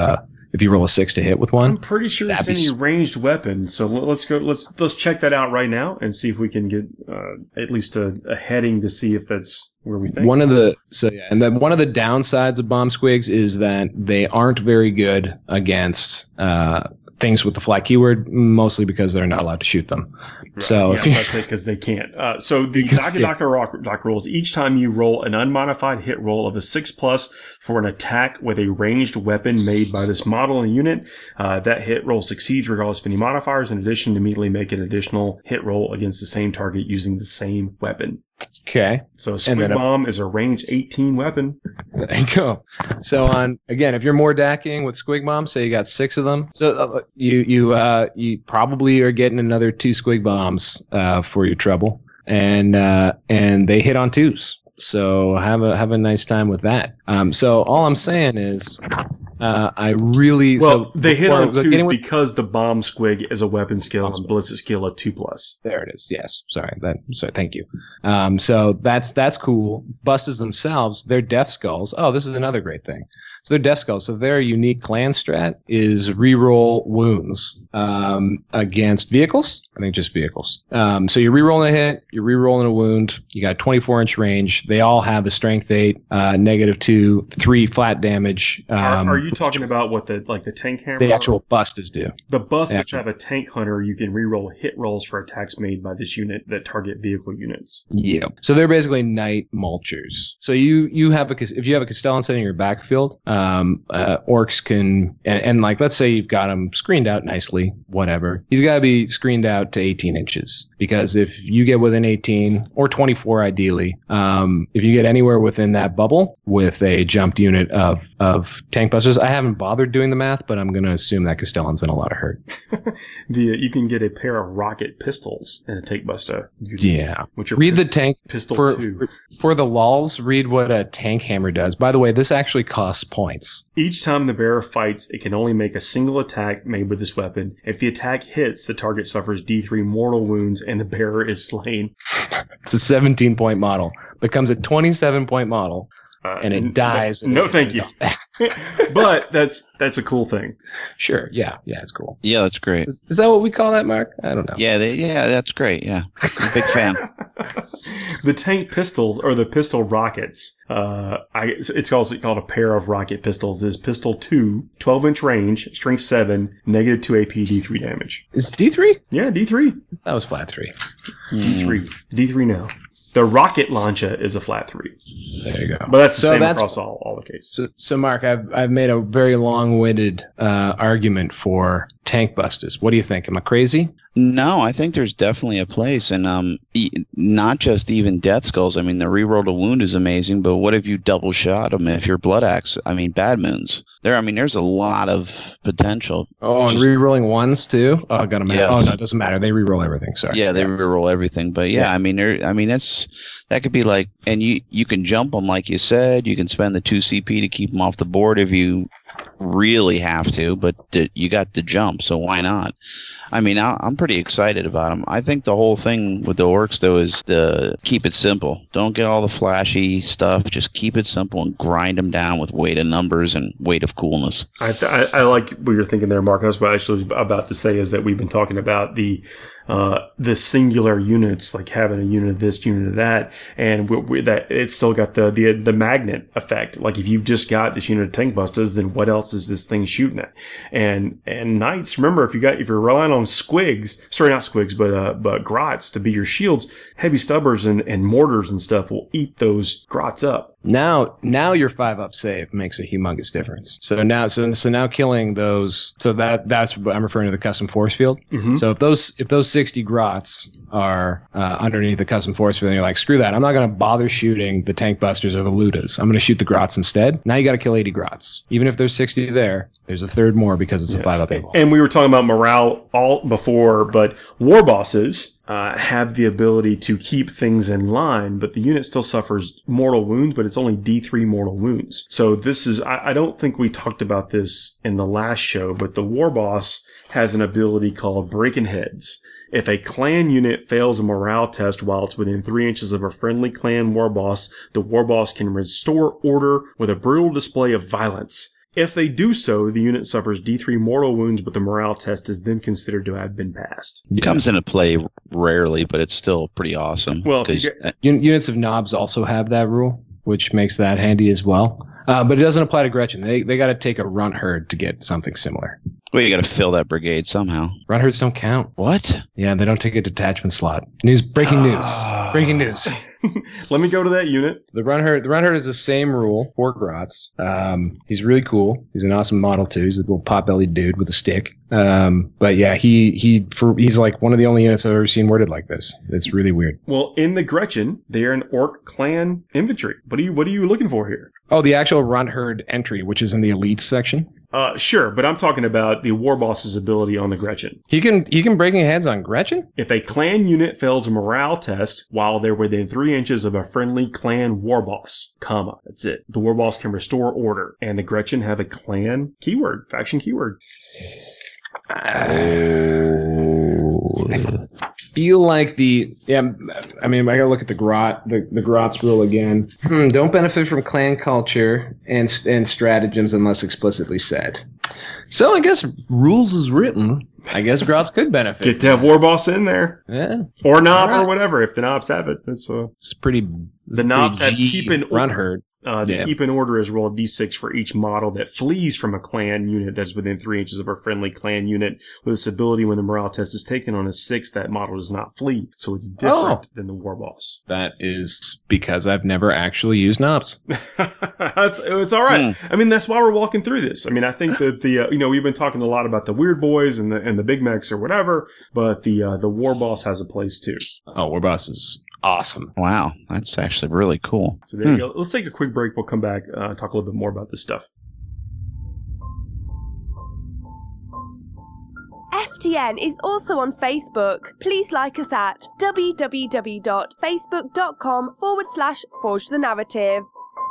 if you roll a six to hit with one. I'm pretty sure it's That'd be any s- ranged weapon. So l- let's go. Let's let's check that out right now and see if we can get uh, at least a, a heading to see if that's where we think. One of the so yeah, and then one of the downsides of bomb squigs is that they aren't very good against uh, things with the fly keyword, mostly because they're not allowed to shoot them. Right. So yeah, if you, that's it because they can't. Uh, so the Because- Daka yeah. Daka rock, rock rolls. Each time you roll an unmodified hit roll of a six plus for an attack with a ranged weapon made by this model and unit, uh, that hit roll succeeds regardless of any modifiers. In addition, immediately make an additional hit roll against the same target using the same weapon. okay, So a And squig then a- bomb is a range eighteen weapon. there you go. So on again, if you're more dacking with squig bombs, say you got six of them, so uh, you you uh, you probably are getting another two squig bombs uh, for your trouble, and uh, and they hit on twos. So have a have a nice time with that. Um, so all I'm saying is, uh, I really Well, so they hit before- on twos anyone- because the bomb squig is a weapon skill and ballistic skill of two plus. There it is. Yes. Sorry. That. Sorry. Thank you. Um, so that's that's cool. Busters themselves, they're death skulls. Oh, this is another great thing. So they're death skulls. So their unique clan strat is reroll wounds um, against vehicles. I think just vehicles. Um, so you're rerolling a hit. You're rerolling a wound. You got a twenty-four inch range. They all have a strength eight, uh, negative two, three flat damage. Um, are, are you talking about what the like the tank hammer? the actual busters do? The busts actual- have a tank hunter. You can reroll hit rolls for attacks made by this unit that target vehicle units. Yeah. So they're basically night mulchers. So you you have a Cas- if you have a Castellan set in your backfield, um, uh, orcs can and, and like let's say you've got him screened out nicely, whatever. He's got to be screened out to eighteen inches because if you get within eighteen or twenty-four ideally, um, if you get anywhere within that bubble with a jumped unit of of tank busters, I haven't bothered doing the math, but I'm going to assume that Castellan's in a lot of hurt. The you can get a pair of rocket pistols in a tank buster. unit, Yeah. Which are Read the pist- tank pistol for, two. for for the lulz, read what a tank hammer does. By the way, this actually costs points. Each time the bearer fights, it can only make a single attack made with this weapon. If the attack hits, the target suffers D three mortal wounds and the bearer is slain. It's a seventeen point model. Becomes a twenty-seven point model, Uh, and it n- dies. No, and thank it- you. But that's that's a cool thing. Sure. Yeah. Yeah. It's cool. Yeah, that's great. Is, is that what we call that, Mark? I don't know. Yeah, they, yeah, that's great. Yeah, I'm a big fan. The tank pistols or the pistol rockets. Uh, I, it's it's also called a pair of rocket pistols. Is pistol two, twelve inch range, strength seven, negative two A P, D three damage. Is D three? Yeah, D three. That was flat three. D three. D three now. The rocket launcher is a flat three. There you go. But that's the So same that's- across all, all the cases. So, so Mark, I've I've made a very long-winded uh, argument for tank busters. What do you think? Am I crazy? No, I think there's definitely a place, and um, e- not just even death skulls. I mean, the reroll to wound is amazing, but what if you double shot them? If you're blood axe, I mean, bad moons. There, I mean, there's a lot of potential. Oh, and Just- re-rolling ones too. Oh, got to matter. Yes. Oh no, it doesn't matter. They re-roll everything. Sorry. Yeah, they reroll everything, but yeah, Yeah. I mean, there. I mean, that's that could be like, and you you can jump them like you said. You can spend the two C P to keep them off the board if you really have to, but the, you got the jump, so why not? I mean, I, I'm pretty excited about them. I think the whole thing with the orcs, though, is the keep it simple. Don't get all the flashy stuff. Just keep it simple and grind them down with weight of numbers and weight of coolness. I, th- I I like what you're thinking there, Mark. That's what I actually was about to say is that we've been talking about the uh, the singular units, like having a unit of this, unit of that, and we, we, that it's still got the, the the magnet effect. Like if you've just got this unit of tank busters, then what else is this thing shooting at? And and knights, remember if you got if you're relying on squigs, sorry not squigs, but uh, but grots to be your shields, heavy stubbers and, and mortars and stuff will eat those grots up. Now, now your five up save makes a humongous difference. So now, so so now killing those. So that that's what I'm referring to the custom force field. Mm-hmm. So if those if those sixty grots are uh, underneath the custom force field, and you're like, screw that, I'm not going to bother shooting the tank busters or the ludas. I'm going to shoot the grots instead. Now you got to kill eighty grots. Even if there's sixty there, there's a third more because it's a five up able. And we were talking about morale all before, but war bosses uh, have the ability to keep things in line, but the unit still suffers mortal wounds, but it's only D three mortal wounds. So this is, I, I don't think we talked about this in the last show, but the war boss has an ability called Breaking Heads. If a clan unit fails a morale test while it's within three inches of a friendly clan war boss, the war boss can restore order with a brutal display of violence. If they do so, the unit suffers D three mortal wounds, but the morale test is then considered to have been passed. It comes into play rarely, but it's still pretty awesome. Well, if you 'cause- get- Un- units of knobs also have that rule, which makes that handy as well. Uh, but it doesn't apply to Gretchen. They they got to take a runt herd to get something similar. well, you got to fill that brigade somehow. Runt herds don't count. What? Yeah, they don't take a detachment slot. News, breaking news, breaking news. Let me go to that unit. The run herd, the run herd is the same rule for Grotz. Um, he's really cool. He's an awesome model too. He's a little pot-bellied dude with a stick. Um, but yeah, he he for he's like one of the only units I've ever seen worded like this. It's really weird. Well, in the Gretchen, they're an Orc clan infantry. What are you What are you looking for here? Oh, the actual runt herd entry, which is in the elite section. Uh, sure, but I'm talking about the war boss's ability on the Gretchen. He can he can breaking heads on Gretchen. If a clan unit fails a morale test while they're within three inches of a friendly clan war boss, comma, that's it. The war boss can restore order, and the Gretchen have a clan keyword, faction keyword. Feel like the yeah. I mean, I gotta look at the grot the the grot's rule again. Hmm, don't benefit from clan culture and and stratagems unless explicitly said. So I guess rules is written. I guess grots could benefit. Get that war boss in there, Yeah, or knob, Alright. or whatever. If the knobs have it, that's uh, it's pretty. the knobs have G keep in run herd. Uh, the Yeah. keep in order is roll a d six for each model that flees from a clan unit that's within three inches of a friendly clan unit. With this ability, when the morale test is taken on a six, that model does not flee. So it's different Oh. than the war boss. That is because I've never actually used knobs. That's, it's all right. I mean, that's why we're walking through this. I mean, I think that the, uh, you know, we've been talking a lot about the weird boys and the, and the big mechs or whatever, but the, uh, the war boss has a place too. Oh, Warboss is awesome. Wow, that's actually really cool. So there you go. Let's take a quick break. We'll come back, uh, talk a little bit more about this stuff. F T N is also on Facebook. Please like us at www.facebook.com forward slash Forge the Narrative.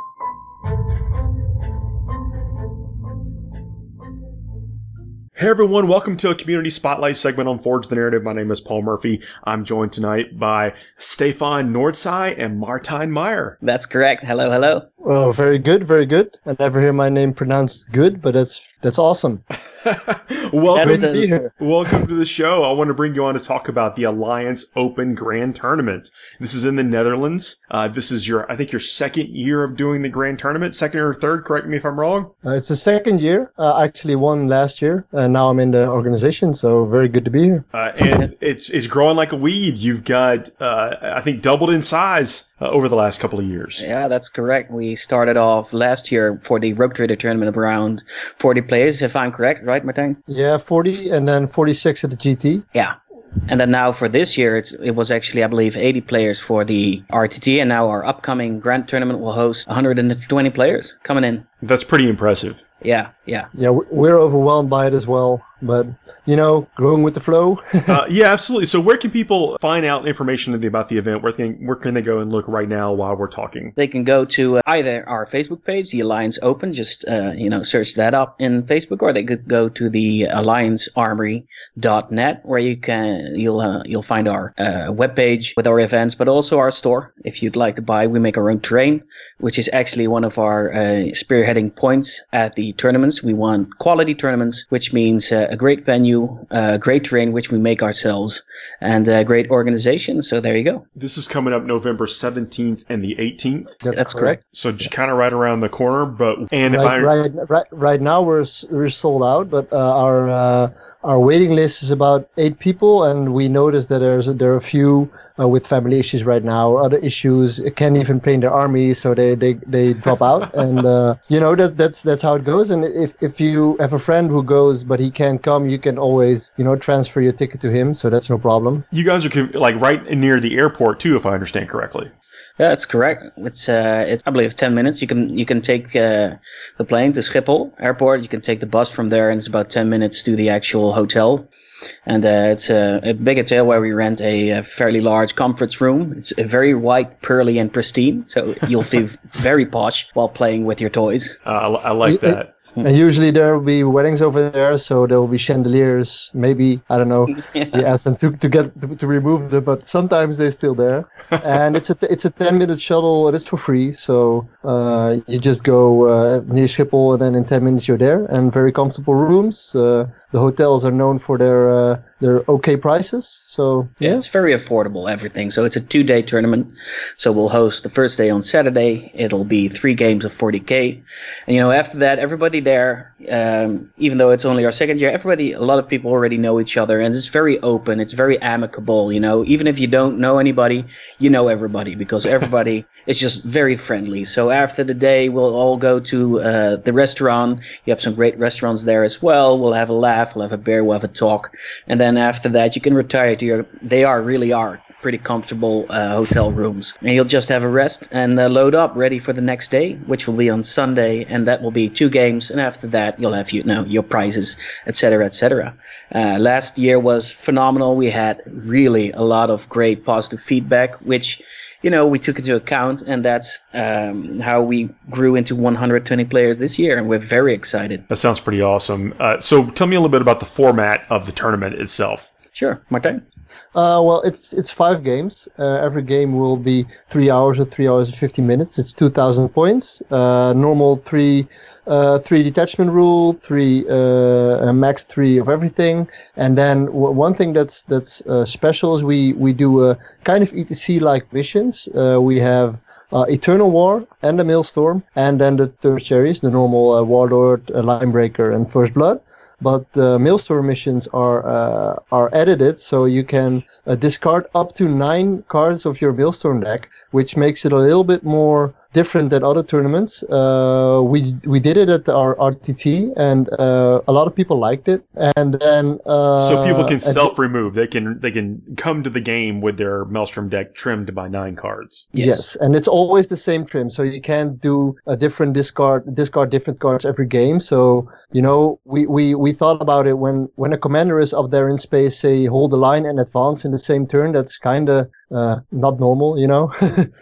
Hey everyone, welcome to a community spotlight segment on Forge the Narrative. My name is Paul Murphy. I'm joined tonight by Stefan Nordsai and Martijn Meyer. That's correct. Hello, hello. Oh, very good, very good. I never hear my name pronounced good, but that's that's awesome. welcome, Great the- to be here. welcome to the show. I want to bring you on to talk about the Alliance Open Grand Tournament. This is in the Netherlands. Uh, this is your, I think, your second year of doing the Grand Tournament, second or third. Correct me if I'm wrong. Uh, it's the second year. Uh, I actually won last year, and now I'm in the organization, so very good to be here. Uh, and it's it's growing like a weed. You've got, uh, I think, doubled in size uh, over the last couple of years. Yeah, that's correct. We started off last year for the Rogue Trader tournament of around forty players, if I'm correct, right, Martijn? Yeah, forty, and then forty-six at the G T. Yeah. And then now for this year, it's, it was actually, I believe, eighty players for the R T T, and now our upcoming Grand Tournament will host one hundred twenty players coming in. That's pretty impressive. Yeah, yeah. Yeah, we- we're overwhelmed by it as well, but you know, going with the flow. uh, yeah, absolutely. So where can people find out information about the event? Where can, where can they go and look right now while we're talking? They can go to uh, either our Facebook page, the Alliance Open, just uh, you know, search that up in Facebook, or they could go to the alliance armory dot net, where you can you'll uh, you'll find our uh, webpage with our events, but also our store. If you'd like to buy, we make our own terrain, which is actually one of our uh, spearheading points at the tournaments. We want quality tournaments, which means uh, a great venue, uh, great terrain, which we make ourselves, and a great organization. So there you go. This is coming up November seventeenth and the eighteenth. That's correct. So kind of right around the corner. But and if I Right, right, right, right now we're s- we're sold out, but uh, our uh, our waiting list is about eight people, and we noticed that there's a, there are a few uh, with family issues right now, or other issues can't even pay in their army, so they they, they drop out, and uh, you know that that's that's how it goes. And if if you have a friend who goes but he can't come, you can always you know transfer your ticket to him, so that's no problem. you guys are com- like right near the airport too, if I understand correctly. Yeah, that's correct. It's uh, it's I believe ten minutes. You can you can take uh, the plane to Schiphol Airport. You can take the bus from there, and it's about ten minutes to the actual hotel. And uh, it's a, a big hotel where we rent a, a fairly large conference room. It's a very white, pearly, and pristine. So you'll feel very posh while playing with your toys. Uh, I, I like It- that. And usually there will be weddings over there, so there will be chandeliers. Maybe, I don't know, Yes. we ask them to, to get to, to remove them, but sometimes they're still there. And it's a it's a ten minute shuttle, and it's for free. So uh, you just go uh, near Schiphol, and then in ten minutes you're there. And very comfortable rooms. Uh, the hotels are known for their uh, their okay prices. So Yeah, yeah, it's very affordable, everything. So it's a two-day tournament. So we'll host the first day on Saturday. It'll be three games of forty K. And, you know, after that, everybody there, um, even though it's only our second year, everybody, a lot of people already know each other. And it's very open. It's very amicable, you know. Even if you don't know anybody, you know everybody because everybody is just very friendly. So after the day, we'll all go to uh, the restaurant. You have some great restaurants there as well. We'll have a laugh. We'll have a beer. We'll have a talk. And then after that, you can retire to your, they are, really are pretty comfortable uh, hotel rooms. And you'll just have a rest and uh, load up, ready for the next day, which will be on Sunday. And that will be two games. And after that, you'll have, you know, your prizes, et cetera, et cetera. Uh, last year was phenomenal. We had really a lot of great positive feedback, which, you know, we took into account, and that's um, how we grew into one hundred twenty players this year, and we're very excited. That sounds pretty awesome. Uh, so tell me a little bit about the format of the tournament itself. Sure, Martijn? Uh, well, it's it's five games. Uh, every game will be three hours or three hours and fifty minutes. It's two thousand points. Uh, normal three. Uh, three detachment rule, three uh, max three of everything, and then w- one thing that's that's uh, special is we we do a kind of E T C like missions. Uh, we have uh, Eternal War and the Maelstrom, and then the tertiaries, the normal uh, Warlord, uh, Linebreaker, and First Blood. But the Maelstrom missions are uh, are edited, so you can uh, discard up to nine cards of your Maelstrom deck, which makes it a little bit more different than other tournaments. Uh, we we did it at our R T T, and uh, a lot of people liked it. And then uh, So people can and- self-remove. They can they can come to the game with their Maelstrom deck trimmed by nine cards. Yes. Yes. and it's always the same trim, so you can't do a different discard, discard different cards every game. So, you know, we, we, we thought about it when, when a commander is up there in space, say, hold the line and advance in the same turn, that's kind of uh, not normal, you know?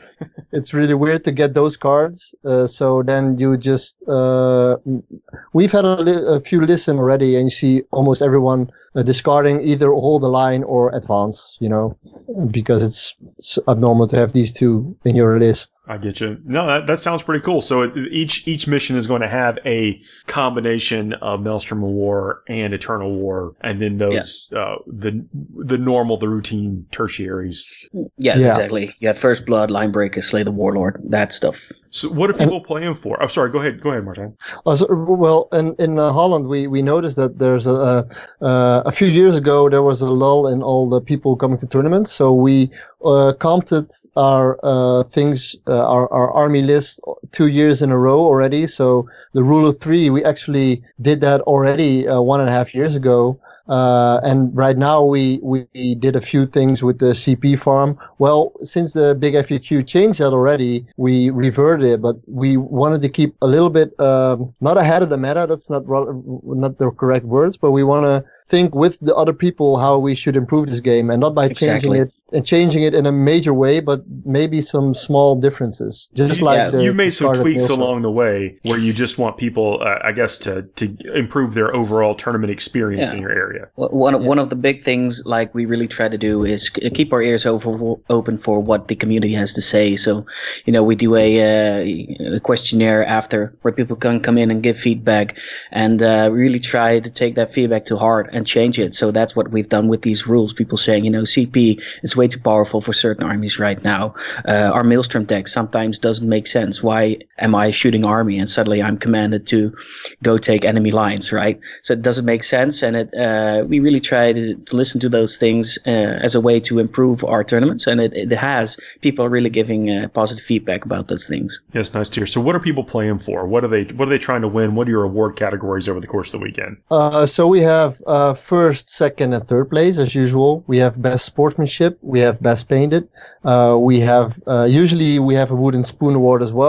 It's really weird to get those cards. Uh, so then you just, uh, we've had a, li- a few listen already, and you see almost everyone uh, discarding either hold the line or advance, you know, because it's, it's abnormal to have these two in your list. I get you. No, that, that sounds pretty cool. So it, each each mission is going to have a combination of Maelstrom of War and Eternal War, and then those uh, the the normal, the routine tertiaries. Yes, Yeah. exactly. You have First Blood, Linebreaker, Slay the Warlord, that stuff. So what are people playing for? Oh, sorry. Go ahead. Go ahead, Martijn. Uh, so, well, in in uh, Holland, we, we noticed that there's a uh, a few years ago there was a lull in all the people coming to tournaments. So we uh, comped our uh, things, uh, our our army list two years in a row already. So the rule of three, we actually did that already uh, one and a half years ago. Uh, and right now we, we did a few things with the C P farm. Well, since the big F A Q changed that already, we reverted it, but we wanted to keep a little bit, um, not ahead of the meta. That's not, ro- not the correct words, but we want to think with the other people how we should improve this game, and not by changing Exactly. it and changing it in a major way, but maybe some small differences. Just you, like yeah, the you made some discarded tweaks Maelstrom. along the way where you just want people, uh, I guess, to to improve their overall tournament experience Yeah. in your area. Well, One of, one of the big things, like we really try to do, is k- keep our ears over, open for what the community has to say. So, you know, we do a, uh, a questionnaire after where people can come in and give feedback, and uh, really try to take that feedback to heart and change it. So that's what we've done with these rules. People saying, you know, C P is way too powerful for certain armies right now. Uh, our Maelstrom deck sometimes doesn't make sense. Why am I shooting army and suddenly I'm commanded to go take enemy lines, right? So it doesn't make sense, and it uh, we really try to, to listen to those things uh, as a way to improve our tournaments, and it, it has people really giving uh, positive feedback about those things. Yes, nice to hear. So what are people playing for? What are they What are they trying to win? What are your award categories over the course of the weekend? Uh, so we have uh, first, second, and third place as usual. We have best sportsmanship. We have best painted. Uh, we have uh, usually we have a wooden spoon award as well.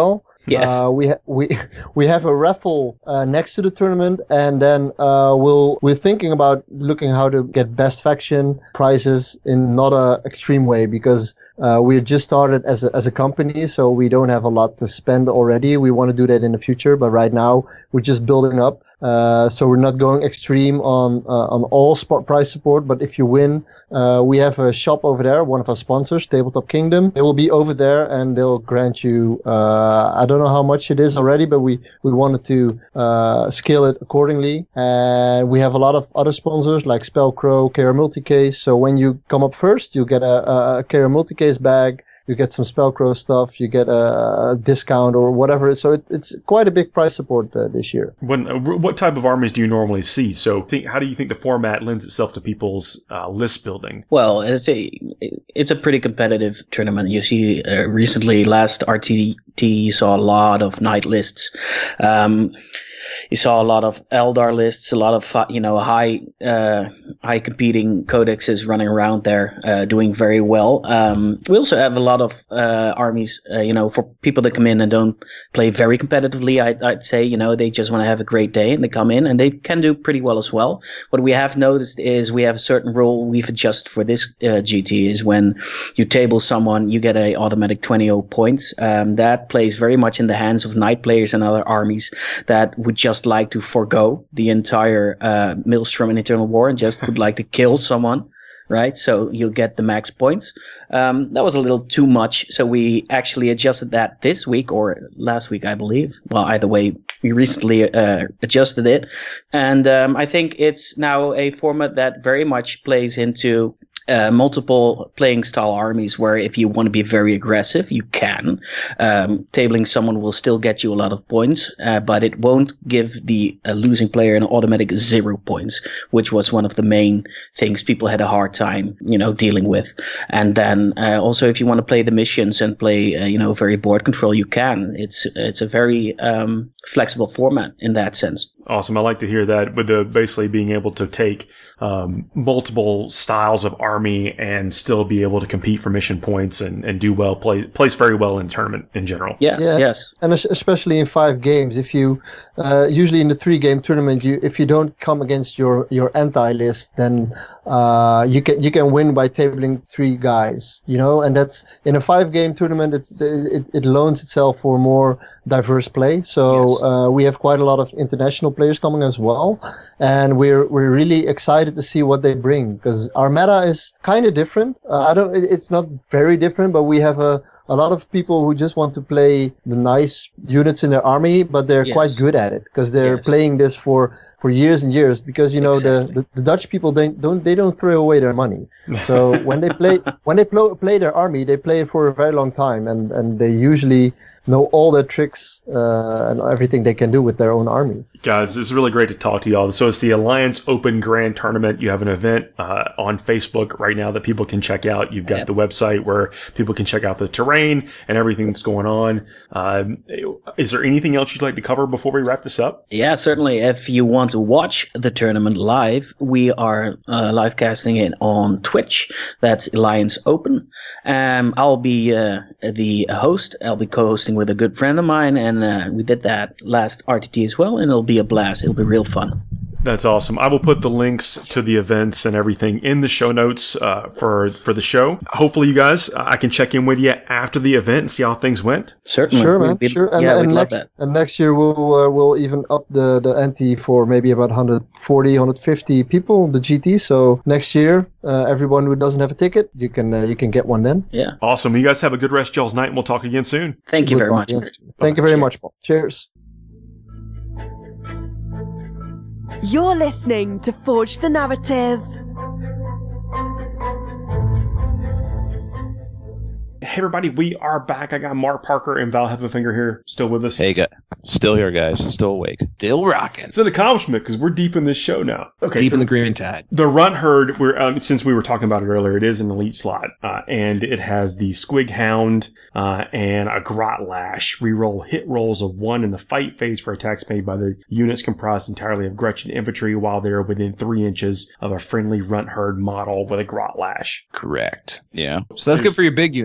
Yes. Uh, we ha- we we have a raffle uh, next to the tournament, and then uh, we'll we're thinking about looking how to get best faction prizes in not a extreme way, because uh, we just started as a as a company, so we don't have a lot to spend already. We want to do that in the future, but right now we're just building up. Uh, so we're not going extreme on uh, on all spot prize support, but if you win, uh, we have a shop over there, one of our sponsors, Tabletop Kingdom. They will be over there and they'll grant you, uh, I don't know how much it is already, but we, we wanted to uh, scale it accordingly. And we have a lot of other sponsors like Spellcrow, K R Multicase. So when you come up first, you get a, a K R Multicase bag. You get some Spellcrow stuff, you get a, a discount or whatever. So it, it's quite a big price support uh, this year. When, uh, what type of armies do you normally see? So think, how do you think the format lends itself to people's uh, list building? Well, it's a it's a pretty competitive tournament. You see, uh, recently, last R T T, you saw a lot of night lists. Um, You saw a lot of Eldar lists, a lot of you know high uh, high competing codexes running around there, uh, doing very well. Um, we also have a lot of uh, armies, uh, you know, for people that come in and don't play very competitively. I'd, I'd say, you know, they just want to have a great day and they come in and they can do pretty well as well. What we have noticed is we have a certain rule we've adjusted for this uh, G T is when you table someone, you get a automatic twenty points. Um, that plays very much in the hands of night players and other armies that would just like to forego the entire uh, Maelstrom and Eternal War and just would like to kill someone, right? So you'll get the max points. Um, that was a little too much, so we actually adjusted that this week or last week, I believe. Well, either way, we recently uh, adjusted it, and um, I think it's now a format that very much plays into Uh, multiple playing style armies where if you want to be very aggressive, you can. Um, tabling someone will still get you a lot of points, uh, but it won't give the uh, losing player an automatic zero points, which was one of the main things people had a hard time, you know, dealing with. And then uh, also if you want to play the missions and play, uh, you know, very board control, you can. It's it's a very um, flexible format in that sense. Awesome. I like to hear that, with the basically being able to take um, multiple styles of army and still be able to compete for mission points and, and do well, play place very well in tournament in general. Yes, yeah. yes. And especially in five games, if you uh, usually in the three game tournament, you if you don't come against your, your anti list, then uh, you can you can win by tabling three guys, you know, and that's in a five game tournament. It's it, it loans itself for more diverse play. So Yes. uh, we have quite a lot of international players coming as well, and we're we're really excited to see what they bring, because our meta is kind of different. Uh, I don't. It, it's not very different, but we have a. A lot of people who just want to play the nice units in their army, but they're Yes. quite good at it because they're Yes. playing this for, for years and years. Because you know Exactly. the, the, the Dutch people they don't they don't throw away their money. So when they play when they pl- play their army, they play it for a very long time, and, and they usually know all their tricks uh, and everything they can do with their own army. Guys, it's really great to talk to y'all. So it's the Alliance Open Grand Tournament. You have an event uh, on Facebook right now that people can check out. You've got Yep. the website where people can check out the terrain and everything that's going on. Um, is there anything else you'd like to cover before we wrap this up? Yeah, certainly. If you want to watch the tournament live, we are uh, live casting it on Twitch. That's Alliance Open. Um, I'll be uh, the host. I'll be co-hosting with a good friend of mine, and uh, we did that last R T T as well, and it'll be a blast. It'll be real fun. That's awesome. I will put the links to the events and everything in the show notes uh, for for the show. Hopefully, you guys, uh, I can check in with you after the event and see how things went. Certainly. Sure, man. We'd- Sure. And, yeah, and we'd love next that. and next year we'll uh, we'll even up the the ante for maybe about one forty, one fifty people, the G T. So next year, uh, everyone who doesn't have a ticket, you can uh, you can get one then. Yeah. Awesome. You guys have a good rest of y'all's night, and we'll talk again soon. Thank you Good very much. audience. Thank you very Cheers. much, Paul. Cheers. You're listening to Forge the Narrative. Hey, everybody, we are back. I got Mark Parker and Val Heffelfinger here, still with us. Hey, guys. Still here, guys. Still awake. Still rocking. It's an accomplishment because we're deep in this show now. Okay. Deep in the green tide. The Runt Herd, we're, um, since we were talking about it earlier, it is an elite slot, uh, and it has the Squig Hound uh, and a Grot Lash. Reroll hit rolls of one in the fight phase for attacks made by the units comprised entirely of Gretchen infantry while they're within three inches of a friendly Runt Herd model with a Grot Lash. Correct. Yeah. So that's good for your big units. If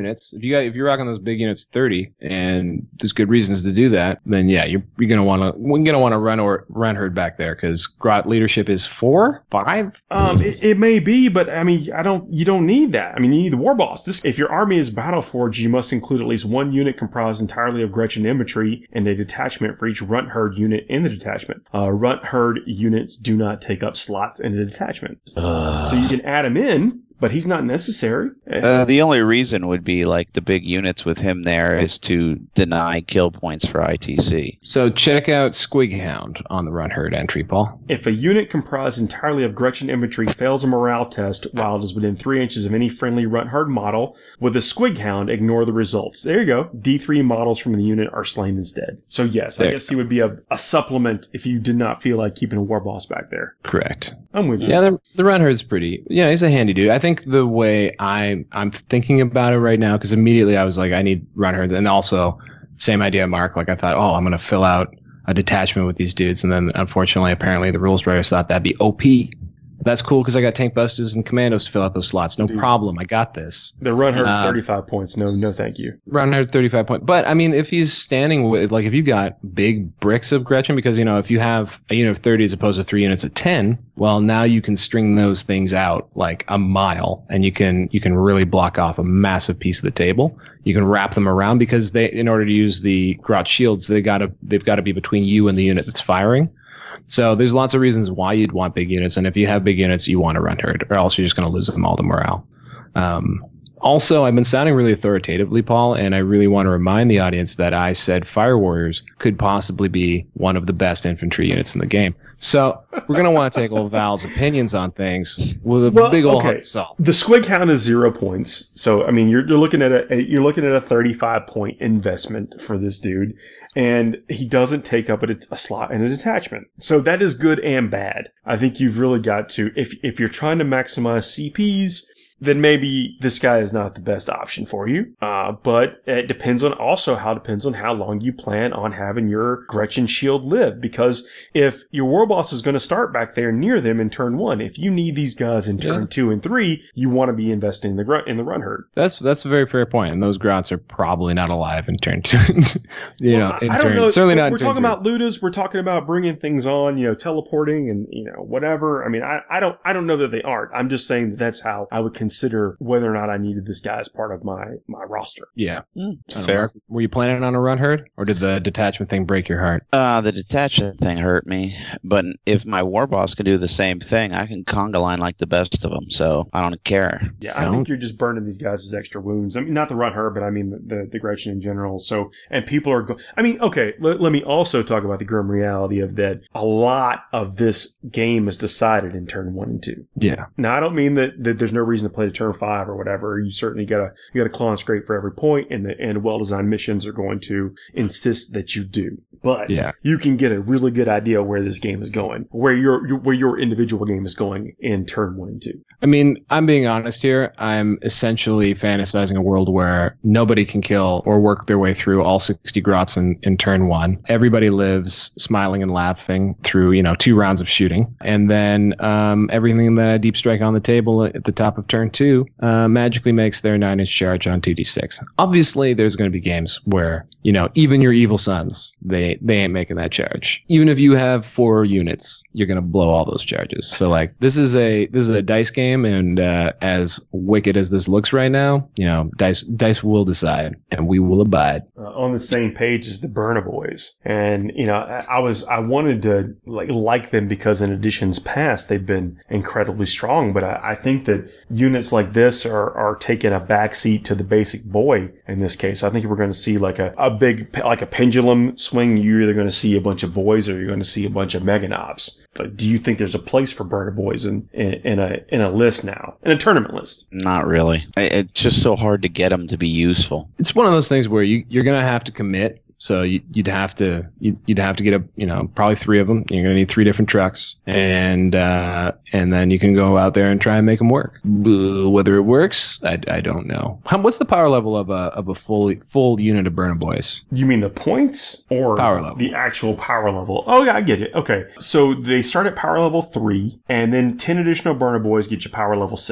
If you got if you're rocking those big units thirty, and there's good reasons to do that, then yeah, you're you're gonna want to we're gonna want to run or run herd back there because Grot leadership is four, five. Um, it, it may be, but I mean, I don't. You don't need that. I mean, you need the war boss. This, if your army is battle-forged, you must include at least one unit comprised entirely of Gretchen infantry and a detachment for each runt herd unit in the detachment. Uh, runt herd units do not take up slots in a detachment, Uh, so you can add them in. But he's not necessary. uh, the only reason would be like the big units with him there is to deny kill points for I T C. So check out Squighound on the run herd entry, Paul. If a unit comprised entirely of Gretchen infantry fails a morale test while it is within three inches of any friendly runt herd model, with a Squighound, ignore the results. There you go. D three models from the unit are slain instead. So yes, There I guess he would be a, a supplement if you did not feel like keeping a war boss back there. Correct. I'm with you. Yeah, the, the run herd's pretty. Yeah, he's a handy dude. I think the way I I'm thinking about it right now, because immediately I was like, I need run herd, and also same idea, Mark. Like I thought, oh, I'm gonna fill out a detachment with these dudes, and then unfortunately, apparently, the rules writers thought that'd be O P. That's cool because I got tank busters and commandos to fill out those slots. No Dude. problem. I got this. The run herd's Um, thirty-five points. No, no, thank you. Run herd thirty-five point. But I mean, if he's standing with, like, if you got big bricks of Gretchen, because, you know, if you have a unit of thirty as opposed to three units of ten, well, now you can string those things out like a mile, and you can you can really block off a massive piece of the table. You can wrap them around because they, in order to use the Grot shields, they gotta they've got to be between you and the unit that's firing. So there's lots of reasons why you'd want big units, and if you have big units, you want to run herd, or else you're just going to lose them all to morale. Um, also, I've been sounding really authoritatively, Paul, and I really want to remind the audience that I said Fire Warriors could possibly be one of the best infantry units in the game. So we're going to want to take old Val's opinions on things with a Well, big old okay. hot salt. The Squighound is zero points. So I mean, you're you're looking at a you're looking at a thirty-five point investment for this dude, and he doesn't take up a, a slot in a detachment. So that is good and bad. I think you've really got to, if if you're trying to maximize C Ps, then maybe this guy is not the best option for you. Uh, but it depends on also how depends on how long you plan on having your Gretchen shield live. Because if your war boss is going to start back there near them in turn one, if you need these guys in turn Yeah. two and three, you want to be investing in the gr- in the run herd. That's that's a very fair point, and those Grots are probably not alive in turn two. you Well, know, in I don't turn, know. certainly we're, not. in We're turn talking three. about Ludas. We're talking about bringing things on, you know, teleporting and, you know, whatever. I mean, I, I don't, I don't know that they aren't. I'm just saying that that's how I would consider whether or not I needed this guy as part of my, my roster. Yeah. Mm, I don't know. fair. Were you planning on a run herd, or did the detachment thing break your heart? Uh, the detachment thing hurt me, but if my war boss can do the same thing, I can conga line like the best of them, so I don't care. Yeah, I No. think you're just burning these guys as extra wounds. I mean, not the run her, but I mean the, the, the Gretchen in general. So, and people are going, I mean, okay, let, let me also talk about the grim reality of that a lot of this game is decided in turn one and two. Yeah. Now, I don't mean that, that there's no reason to play to turn five or whatever. You certainly gotta, you gotta claw and scrape for every point, and the, and well-designed missions are going to insist that you do. But Yeah. you can get a really good idea where this game is going, where your, your where your individual game is going in turn one and two. I mean, I'm being honest here. I'm essentially fantasizing a world where nobody can kill or work their way through all sixty grots in, in turn one. Everybody lives smiling and laughing through, you know, two rounds of shooting. And then um, everything that I deep strike on the table at the top of turn two uh, magically makes their nine inch charge on two d six. Obviously, there's going to be games where, you know, even your evil sons, they, they ain't making that charge. Even if you have four units, you're going to blow all those charges. So, like, this is a this is a dice game, and uh, as wicked as this looks right now, you know, dice dice will decide, and we will abide. Uh, on the same page as the Burna Boys, and you know, I, I was I wanted to like like them because in editions past they've been incredibly strong, but I, I think that units like this are are taking a backseat to the basic boy in this case. I think we're going to see like a, a big like a pendulum swing. You're either going to see a bunch of boys or you're going to see a bunch of meganobs. But do you think there's a place for Burna Boys in, in in a in a list now, in a tournament list? Not really. I, it's just so hard to get them to be useful. It's one of those things where you, you're going to have to commit. So you, you'd have to you'd, you'd have to get a you know probably three of them. You're gonna need three different trucks, and uh, and then you can go out there and try and make them work. Uh, Whether it works, I, I don't know. How, what's the power level of a of a full full unit of Burna Boys? You mean the points or Power level. the actual power level? Oh yeah, I get it. Okay, so they start at power level three, and then ten additional Burna Boys get you power level six.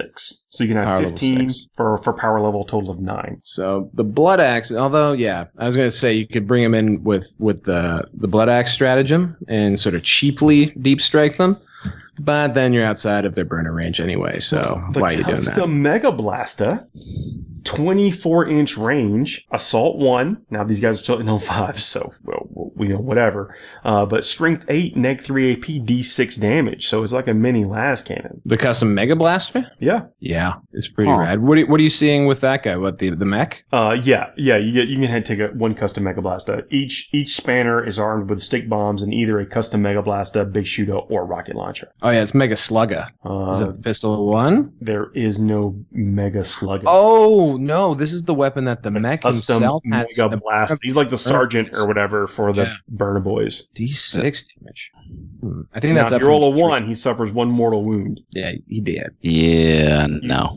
So you can have Power level fifteen six. for, for power level, total of nine. So the blood axe, although yeah, I was gonna say you could bring them in with with the the blood axe stratagem and sort of cheaply deep strike them, but then you're outside of their burner range anyway. So The why are you doing that? Custom Mega Blaster, twenty-four inch range, assault one. Now these guys are tilting on five, so well, we know whatever. Uh, but strength eight, neg three A P, D six damage. So it's like a mini las cannon. The custom Mega Blaster? Yeah. Yeah, it's pretty Huh. rad. What are, what are you seeing with that guy? What, the the mech? Uh, yeah, yeah. You get you can head take a one custom Mega Blaster. Each each spanner is armed with stick bombs and either a custom Mega Blaster, big shooter, or rocket launcher. Oh yeah, it's Mega Slugger. Uh, Is that the pistol one? there is no Mega Slugger. Oh no, this is the weapon that the, mech Custom himself has. Mega the Blast. He's like the sergeant or whatever for the Yeah. Burner Boys. D six damage. Hmm. I think Now, that's if up you roll a from three. one, he suffers one mortal wound. Yeah, he did. Yeah, no.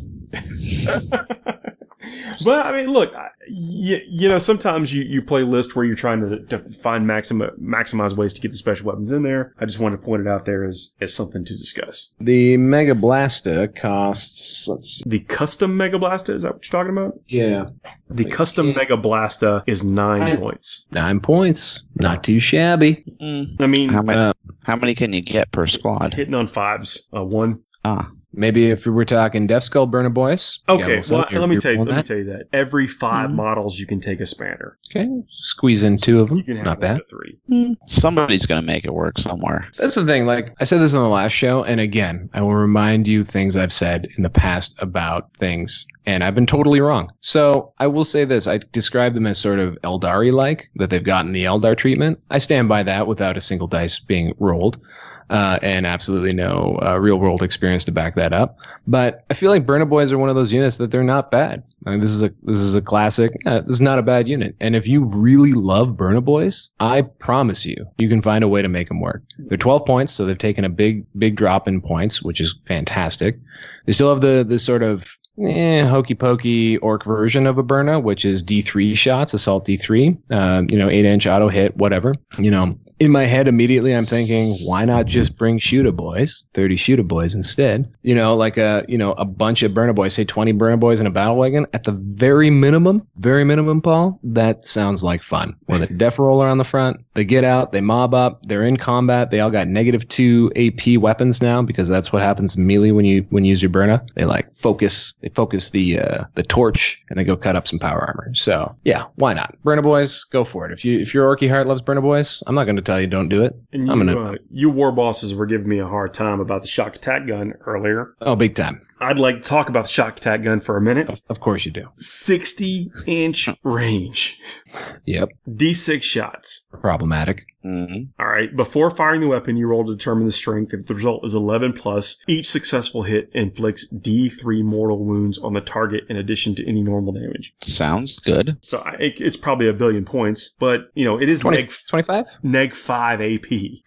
But I mean, look, I- you, you know, sometimes you, you play lists where you're trying to, to find maxima, maximize ways to get the special weapons in there. I just wanted to point it out there as, as something to discuss. The Mega Blaster costs. Let's see. The custom Mega Blaster, is that what you're talking about? Yeah, The custom Okay. Mega Blaster is nine Nine. points. nine points. Not too shabby. Mm. I mean, How many? Uh, How many can you get per squad? hitting on fives. Uh, one. Ah, maybe if we were talking Death Skull Burner Boys. Okay, yeah, so well, you're- let me you're tell you, pulling let me that. tell you that every five Mhm. models you can take a spanner. Okay, squeeze in two of them. You can have Not one bad. to three. mm, somebody's going to make it work somewhere. That's the thing. Like I said this on the last show, and again, I will remind you things I've said in the past about things, and I've been totally wrong. So I will say this: I describe them as sort of Eldari-like, that they've gotten the Eldar treatment. I stand by that without a single dice being rolled. Uh, and absolutely no uh, real world experience to back that up. But I feel like Burner Boys are one of those units that they're not bad. I mean, this is a this is a classic. Uh, this is not a bad unit. And if you really love Burner Boys, I promise you, you can find a way to make them work. They're twelve points, so they've taken a big big drop in points, which is fantastic. They still have the the sort of eh, hokey pokey orc version of a Burner, which is D three shots, assault D three. Um, you know, eight inch auto hit, whatever. You know. In my head, immediately, I'm thinking, why not just bring Shooter Boys, thirty Shooter Boys instead? You know, like a, you know, a bunch of Burner Boys, say twenty Burner Boys in a battle wagon. At the very minimum, very minimum, Paul, that sounds like fun. With a def roller on the front, they get out, they mob up, they're in combat. They all got negative two A P weapons now because that's what happens melee when you when you use your Burner. They like focus, they focus the uh, the torch and they go cut up some power armor. So yeah, why not? Burner Boys, go for it. If you if your Orky Heart loves Burner Boys, I'm not going to tell you don't do it. And you, I'm gonna. uh, you war bosses were giving me a hard time about the shock attack gun earlier. Oh, big time. I'd like to talk about the shock attack gun for a minute. Of, of course you do. sixty inch range. Yep. D six shots. Problematic. hmm All right. Before firing the weapon, you roll to determine the strength. If the result is eleven plus, each successful hit inflicts D three mortal wounds on the target in addition to any normal damage. Sounds good. So I, it, it's probably a billion points, but you know, it is twenty, neg, twenty-five? neg five A P.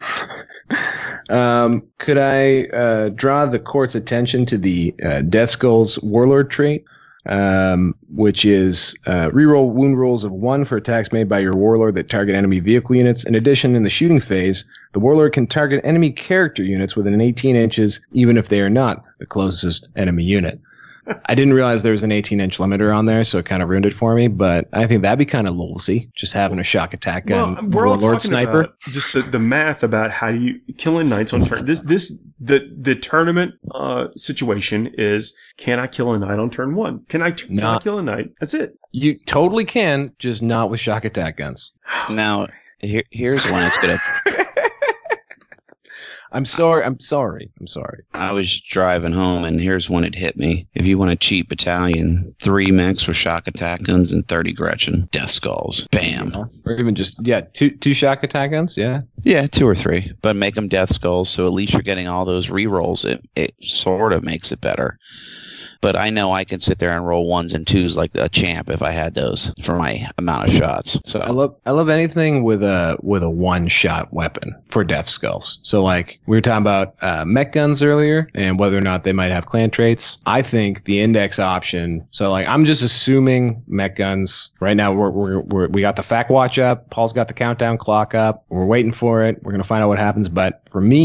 Um, could I uh, draw the court's attention to the uh, Death Skull's Warlord trait, um, which is uh, reroll wound rolls of one for attacks made by your Warlord that target enemy vehicle units. In addition, in the shooting phase, the Warlord can target enemy character units within eighteen inches, even if they are not the closest enemy unit. I didn't realize there was an eighteen inch limiter on there, so it kind of ruined it for me. But I think that'd be kind of lolsy, just having a shock attack gun, Well, we're all Warlord talking sniper. about just the, the math about how do you killing knights on turn. This this the the tournament uh, situation is: can I kill a knight on turn one? Can I can I Not- kill a knight? That's it. You totally can, just not with shock attack guns. Now, here, here's when it's going to. I'm sorry. I'm sorry. I'm sorry. I was driving home, and here's when it hit me. If you want a cheap battalion, three mechs with shock attack guns and thirty Gretchen. Death Skulls. Bam. Or even just, yeah, two two shock attack guns. Yeah. Yeah, two or three. But make them Death Skulls, so at least you're getting all those rerolls. It, it sort of makes it better. But I know I can sit there and roll ones and twos like a champ if I had those for my amount of shots. So I love I love anything with a with a one shot weapon for Death Skulls. So like we were talking about uh, mech guns earlier and whether or not they might have clan traits. I think the index option. So like I'm just assuming mech guns right now. We're, we're, we're we got the fact watch up. Paul's got the countdown clock up. We're waiting for it. We're gonna find out what happens. But for me,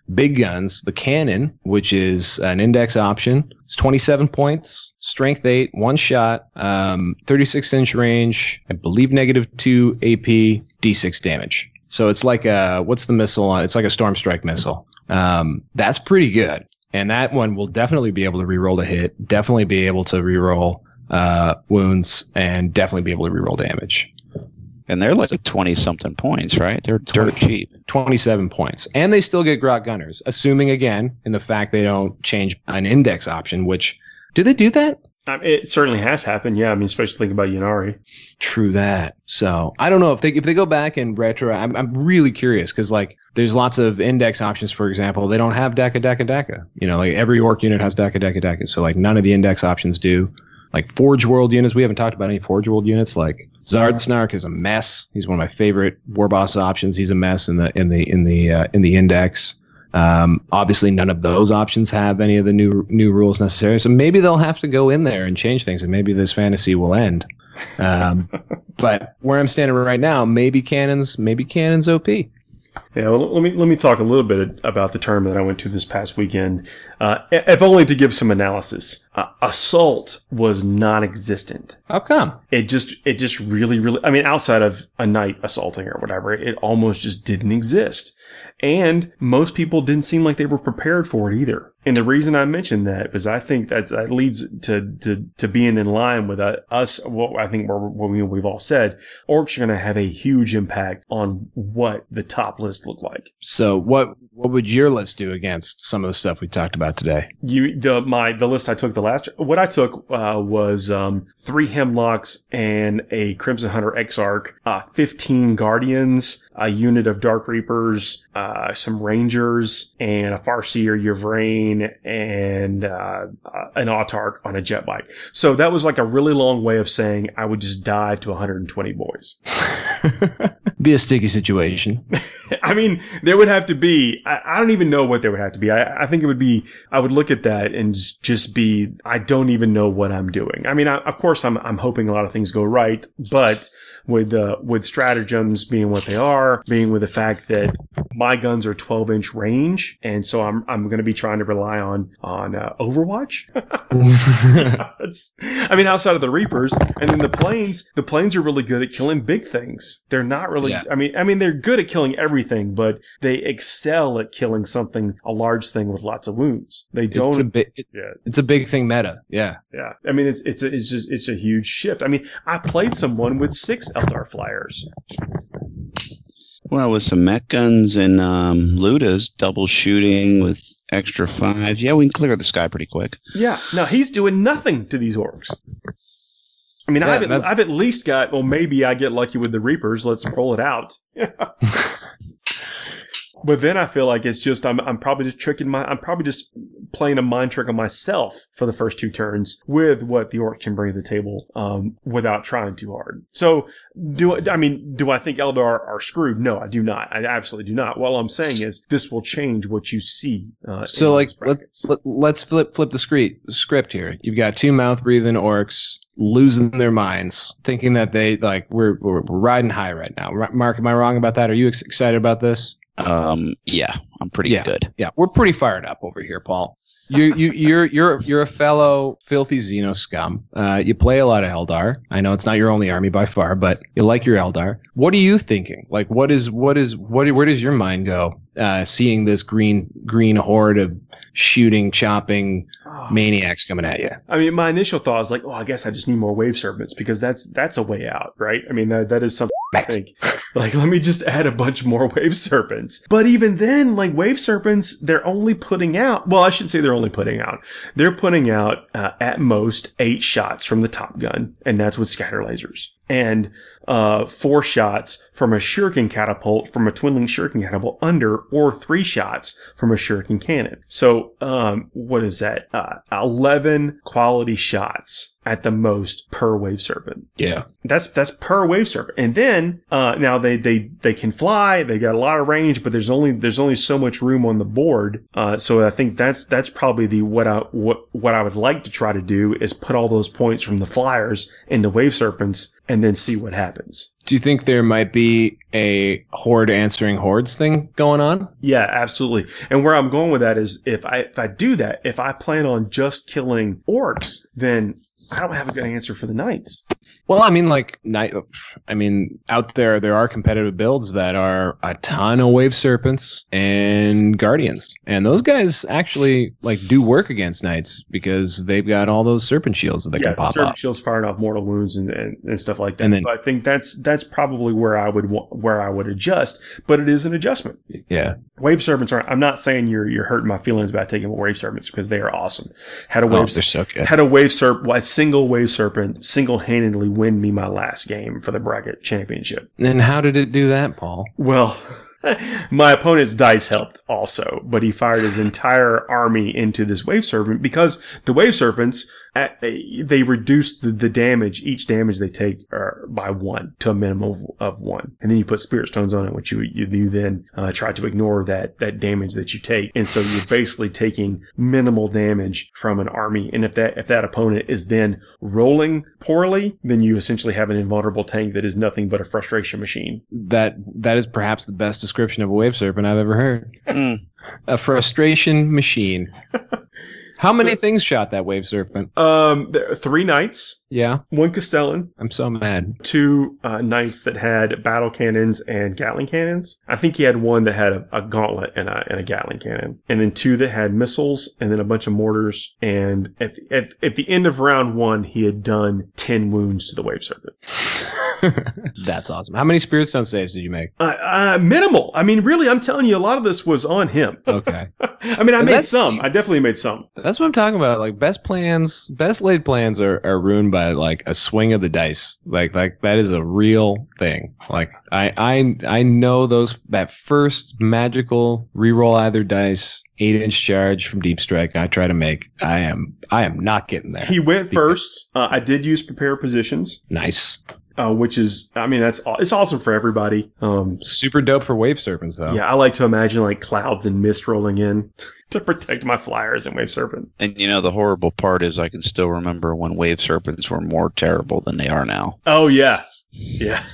big guns, the cannon, which is an index option. It's twenty-seven points, strength eight, one shot, um, thirty-six inch range, I believe negative two A P, D six damage. So it's like a, what's the missile on? It's like a Storm Strike missile. Um, that's pretty good. And that one will definitely be able to reroll the hit, definitely be able to reroll uh, wounds, and definitely be able to reroll damage. And they're like twenty-something points, right? They're dirt cheap. twenty-seven points. And they still get Grot Gunners, assuming, again, in the fact they don't change an index option, which, do they do that? I mean, it certainly has happened, yeah. I mean, especially think about Ynnari. True that. So, I don't know. If they if they go back and retro, I'm, I'm really curious, because, like, there's lots of index options, for example. They don't have Daka Daka Daka. You know, like, every orc unit has Daka Daka Daka. So, like, none of the index options do. Like, Forge World units, we haven't talked about any Forge World units, like Zardsnark is a mess. He's one of my favorite war boss options. He's a mess in the in the in the uh, in the index. Um, obviously, none of those options have any of the new new rules necessary. So maybe they'll have to go in there and change things, and maybe this fantasy will end. Um, but where I'm standing right now, maybe cannons, maybe cannons O P. Yeah, well, let me let me talk a little bit about the tournament that I went to this past weekend. Uh, if only to give some analysis. Uh, Assault was non-existent. How come? It just it just really really. I mean, outside of a knight assaulting or whatever, it almost just didn't exist. And most people didn't seem like they were prepared for it either. And the reason I mentioned that is I think that's, that leads to, to, to being in line with uh, us, what I think we're, what we, we've all said. Orcs are going to have a huge impact on what the top list look like. So what what would your list do against some of the stuff we talked about today? You the my the list I took the last what I took uh, was um, three Hemlocks and a Crimson Hunter Exarch, uh, fifteen Guardians, a unit of Dark Reapers, uh, some Rangers, and a Farseer Yvrain, and uh, uh, an Autarch on a jet bike. So that was like a really long way of saying I would just die to one hundred twenty boys. Be a sticky situation. I mean, there would have to be, I, I don't even know what there would have to be. I, I think it would be, I would look at that and just be, I don't even know what I'm doing. I mean, I, of course, I'm, I'm hoping a lot of things go right, but with, uh, with stratagems being what they are, being with the fact that my guns are twelve inch range, and so I'm, I'm going to be trying to rely on, on, uh, Overwatch. I mean, outside of the Reapers, and then the Planes, the Planes are really good at killing big things. They're not really, Yeah. I mean, I mean, they're good at killing everything, but they excel at killing something, a large thing with lots of wounds. They don't. It's a, bi- it, yeah, it's a big thing meta. Yeah. yeah. I mean, it's it's a, it's just it's a huge shift. I mean, I played someone with six Eldar Flyers. Well, with some mech guns and um, Ludas, double shooting with extra five. Yeah, we can clear the sky pretty quick. Yeah. No, he's doing nothing to these orcs. I mean, Yeah, I've, at, that's- I've at least got, well, maybe I get lucky with the Reapers. Let's roll it out. But then I feel like it's just, I'm, I'm probably just tricking my, I'm probably just playing a mind trick on myself for the first two turns with what the orc can bring to the table, um, without trying too hard. So do, I mean, do I think Eldar are screwed? No, I do not. I absolutely do not. What I'm saying is this will change what you see. Uh, So, in like, those let, brackets. let, let's flip flip the script, script here. You've got two mouth-breathing orcs losing their minds, thinking that they, like, we're, we're, we're riding high right now. R- Mark, am I wrong about that? Are you ex- excited about this? Um, yeah, I'm pretty Yeah. good. Yeah, we're pretty fired up over here, Paul. You you you're you're you're a fellow filthy Xeno scum. Uh, you play a lot of Eldar. I know it's not your only army by far, but you like your Eldar. What are you thinking? Like, what is what is what? Where does your mind go? Uh, seeing this green green horde of shooting, chopping maniacs coming at you. I mean, my initial thought was like, oh, I guess I just need more wave serpents because that's that's a way out, right? I mean, that that is something I think. Like, let me just add a bunch more wave serpents. But even then, like, wave serpents, they're only putting out, well, I shouldn't say they're only putting out. They're putting out uh, at most eight shots from the top gun, and that's with scatter lasers. And uh, four shots from a shuriken catapult, from a twin-link shuriken catapult under, or three shots from a shuriken cannon. So, um, what is that? Uh, eleven quality shots at the most per wave serpent. Yeah. That's that's per wave serpent. And then uh now they they they can fly, they got a lot of range, but there's only there's only so much room on the board. Uh so I think that's that's probably the what I what what I would like to try to do is put all those points from the flyers into wave serpents and then see what happens. Do you think there might be a horde answering hordes thing going on? Yeah, absolutely. And where I'm going with that is if I if I do that, if I plan on just killing orcs, then I don't have a good answer for the knights. Well, I mean, like, night. I mean, out there, there are competitive builds that are a ton of wave serpents and guardians, and those guys actually like do work against knights because they've got all those serpent shields that they yeah, can pop serpent off. shields firing off mortal wounds and, and, and stuff like that. And then, so I think that's that's probably where I would wa- where I would adjust, but it is an adjustment. Yeah, wave serpents are. I'm not saying you're you're hurting my feelings about taking wave serpents because they are awesome. Had a wave, oh, they're so good. Had a wave serpent, a single wave serpent, single handedly win me my last game for the bracket championship. And how did it do that, Paul? Well, my opponent's dice helped also, but he fired his entire army into this wave serpent because the wave serpents, at, they reduce the, the damage, each damage they take uh, by one to a minimum of, of one. And then you put spirit stones on it, which you you, you then uh, try to ignore that, that damage that you take. And so you're basically taking minimal damage from an army. And if that if that opponent is then rolling poorly, then you essentially have an invulnerable tank that is nothing but a frustration machine. That that is perhaps the best description of a wave serpent I've ever heard. Mm. A frustration machine. How many So- things shot that wave serpent? Um, there are three knights, Yeah, one Castellan, I'm so mad. two uh, knights that had battle cannons and Gatling cannons. I think he had one that had a, a gauntlet and a, and a Gatling cannon, and then two that had missiles, and then a bunch of mortars. And at, at at the end of round one, he had done ten wounds to the wave serpent. That's awesome. How many spirit stone saves did you make? Uh, uh, minimal. I mean, really, I'm telling you, a lot of this was on him. Okay. I mean, I And made that's- some. I definitely made some. That's what I'm talking about. Like best plans, best laid plans are, are ruined by like a swing of the dice. Like like that is a real thing. Like I I I know those that first magical reroll either dice eight inch charge from Deep Strike I try to make. I am I am not getting there. He went first. Uh, I did use prepare positions, Nice. uh, which is, I mean, that's aw- it's awesome for everybody. Um, Super dope for wave serpents though. Yeah, I like to imagine like clouds and mist rolling in to protect my flyers and wave serpent. And you know, the horrible part is I can still remember when wave serpents were more terrible than they are now. Oh yeah, yeah.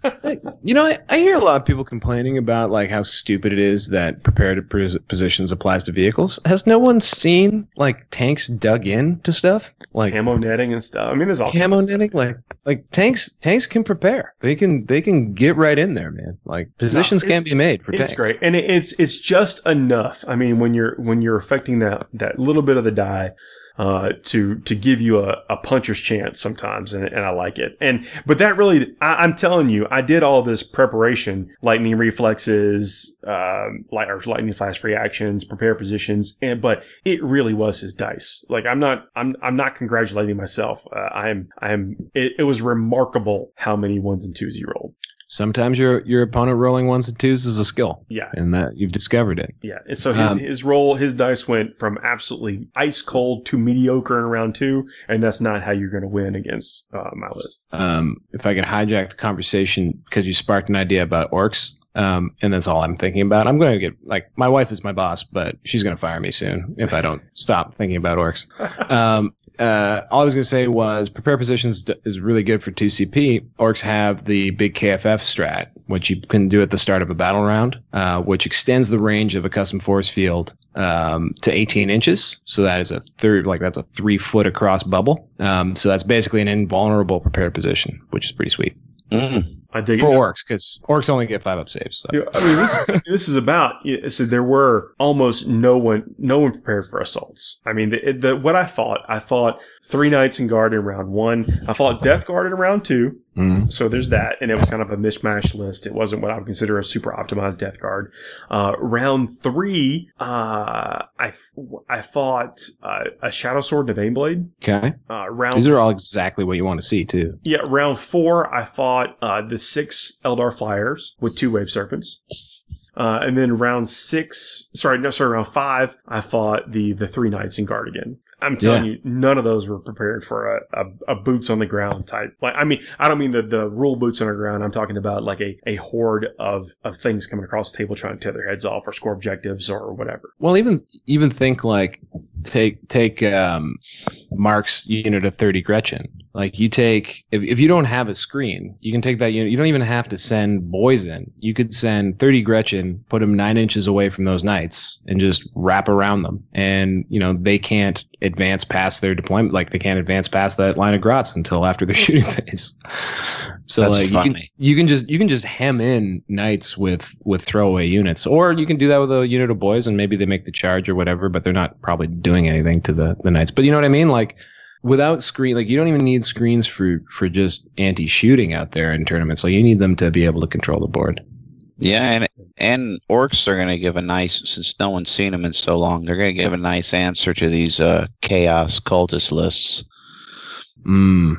You know, I, I hear a lot of people complaining about like how stupid it is that prepared pos- positions applies to vehicles. Has no one seen like tanks dug in to stuff like Camo netting and stuff. I mean, there's all camo kinds of stuff. netting? Like like tanks tanks can prepare. They can they can get right in there, man. Like positions it's- can be made for It's tanks. great, and it, it's it's just enough. I mean, when you're when you're affecting that that little bit of the die. Uh, to, to give you a, a puncher's chance sometimes. And, and I like it. And, but that really, I, I'm telling you, I did all this preparation, lightning reflexes, um, light or lightning flash reactions, prepare positions. And, but it really was his dice. Like I'm not, I'm, I'm not congratulating myself. Uh, I am, I am, it, it was remarkable how many ones and twos he rolled. Sometimes your your opponent rolling ones and twos is a skill. Yeah. And that you've discovered it. Yeah. And so his, Um, his roll, his dice went from absolutely ice cold to mediocre in round two. And that's not how you're going to win against uh, my list. Um, if I could hijack the conversation because you sparked an idea about orcs, um, and that's all I'm thinking about. I'm going to get like my wife is my boss, but she's going to fire me soon if I don't stop thinking about orcs. Um, uh, all I was going to say was prepare positions d- is really good for two C P. Orcs have the big K F F strat, which you can do at the start of a battle round, uh, which extends the range of a custom force field um, to eighteen inches. So that is a third, like that's a three foot across bubble. Um, so that's basically an invulnerable prepared position, which is pretty sweet Mm. I dig for it. orcs because orcs only get five up saves. So. Yeah, I mean, this, this is about. So there were almost no one, no one prepared for assaults. I mean, the, the what I fought, I fought three knights in guard in round one. I fought death guard in round two. Mm. So there's that, and it was kind of a mishmash list. It wasn't what I would consider a super optimized death guard. Uh, round three, uh, I I fought uh, a shadow sword and a baneblade. Okay, Uh, round these are all exactly what you want to see too. yeah, round four, I fought uh, the six Eldar flyers with two wave serpents. Uh, and then round six, sorry, no, sorry, round five, I fought the, the three knights in guard again. I'm telling Yeah. you, none of those were prepared for a, a, a boots on the ground type. Like, I mean, I don't mean the, the rule boots on the ground. I'm talking about like a, a horde of, of things coming across the table trying to tear their heads off or score objectives or whatever. Well, even even think like take take um, Mark's unit of thirty Gretchen. Like you take, if, if you don't have a screen, you can take that unit. You don't even have to send boys in. You could send thirty Gretchen, put them nine inches away from those knights, and just wrap around them. And, you know, they can't advance past their deployment. Like they can't advance past that line of grots until after their shooting phase. So That's like funny. you can, you can just you can just hem in knights with with throwaway units, or you can do that with a unit of boys, and maybe they make the charge or whatever, but they're not probably doing anything to the the knights. But you know what I mean? Like without screen, like you don't even need screens for for just anti-shooting out there in tournaments. Like you need them to be able to control the board. Yeah, and and orcs are going to give a nice, since no one's seen them in so long, they're going to give a nice answer to these uh, chaos cultist lists. Mm.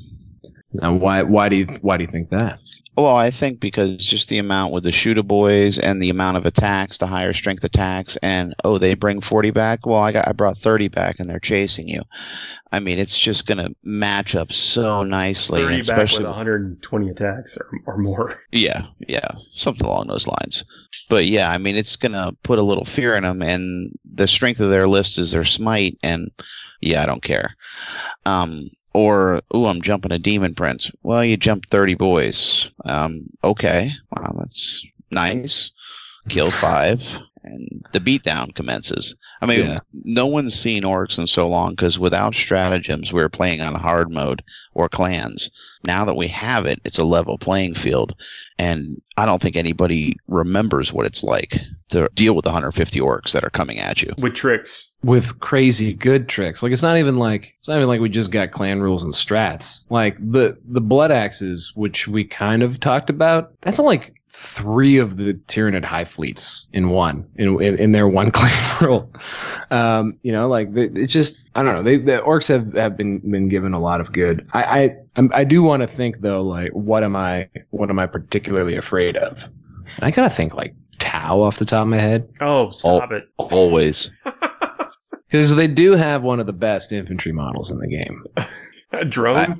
Now, why why do you why do you think that? Well, I think because just the amount with the shooter boys and the amount of attacks, the higher strength attacks, and oh, they bring forty back. Well, I got I brought thirty back, and they're chasing you. I mean, it's just going to match up so nicely, thirty especially back with one hundred twenty attacks or, or more. Yeah, yeah, something along those lines. But yeah, I mean, it's going to put a little fear in them, and the strength of their list is their smite, and yeah, I don't care. Um, or, ooh, I'm jumping a demon prince. Well, you jumped thirty boys. Um, okay, wow, that's nice. Kill five, and the beatdown commences. I mean, Yeah. no one's seen orcs in so long because without stratagems, we were playing on hard mode or clans. Now that we have it, it's a level playing field, and I don't think anybody remembers what it's like to deal with one hundred fifty orcs that are coming at you. With tricks. With crazy good tricks. Like it's not even like it's not even like we just got clan rules and strats. Like the the blood axes, which we kind of talked about, that's like three of the Tyranid high fleets in one in in, in their one clan rule. Um, you know, like they, it's just I don't know. They the orcs have, have been been given a lot of good. I I I'm, I do want to think though, like what am I what am I particularly afraid of? And I gotta think like Tau off the top of my head. Oh, stop Oh. it. Always. Because they do have one of the best infantry models in the game. A drone?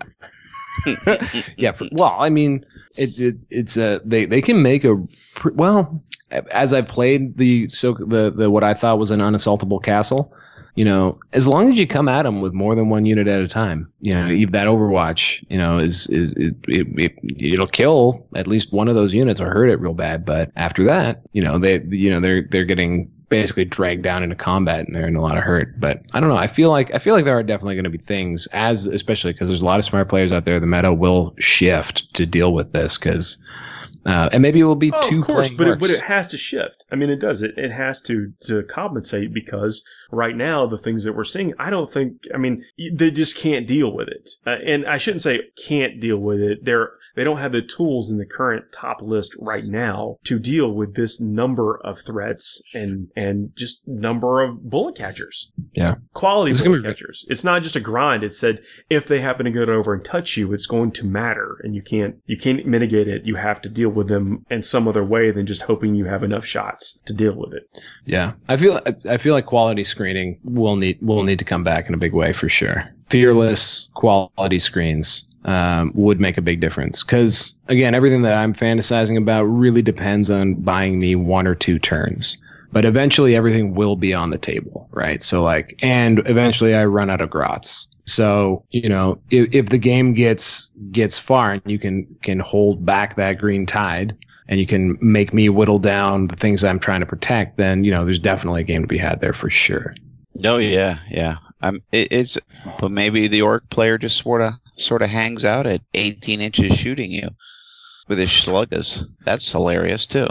Yeah, for, well, I mean, it, it it's a they they can make a pr- well. As I played the so the the what I thought was an unassaultable castle, you know, as long as you come at them with more than one unit at a time, you know, if that Overwatch, you know, is is it, it, it it'll kill at least one of those units or hurt it real bad. But after that, you know, they you know they're they're getting basically dragged down into combat and they're in a lot of hurt. But I don't know. I feel like I feel like there are definitely going to be things, as especially because there's a lot of smart players out there. The meta will shift to deal with this because, uh, and maybe it will be Oh, two of course, playing but it, orcs. but it has to shift. I mean, it does. It it has to to compensate because right now the things that we're seeing, I don't think. I mean, they just can't deal with it. Uh, and I shouldn't say can't deal with it. They're they don't have the tools in the current top list right now to deal with this number of threats and and just number of bullet catchers. Yeah. Quality It's bullet gonna be- catchers. It's not just a grind. It said if they happen to get over and touch you, it's going to matter, and you can't you can't mitigate it. You have to deal with them in some other way than just hoping you have enough shots to deal with it. Yeah, I feel I feel like quality screening will need will need to come back in a big way for sure. Fearless quality screens um, would make a big difference because again, everything that I'm fantasizing about really depends on buying me one or two turns. But eventually, everything will be on the table, right? So like, and eventually, I run out of grots. So you know, if, if the game gets gets far and you can can hold back that green tide, and you can make me whittle down the things I'm trying to protect, then, you know, there's definitely a game to be had there for sure. No, yeah, yeah. Um, it, it's, but maybe the orc player just sort of, sort of hangs out at eighteen inches shooting you with his sluggas. That's hilarious too.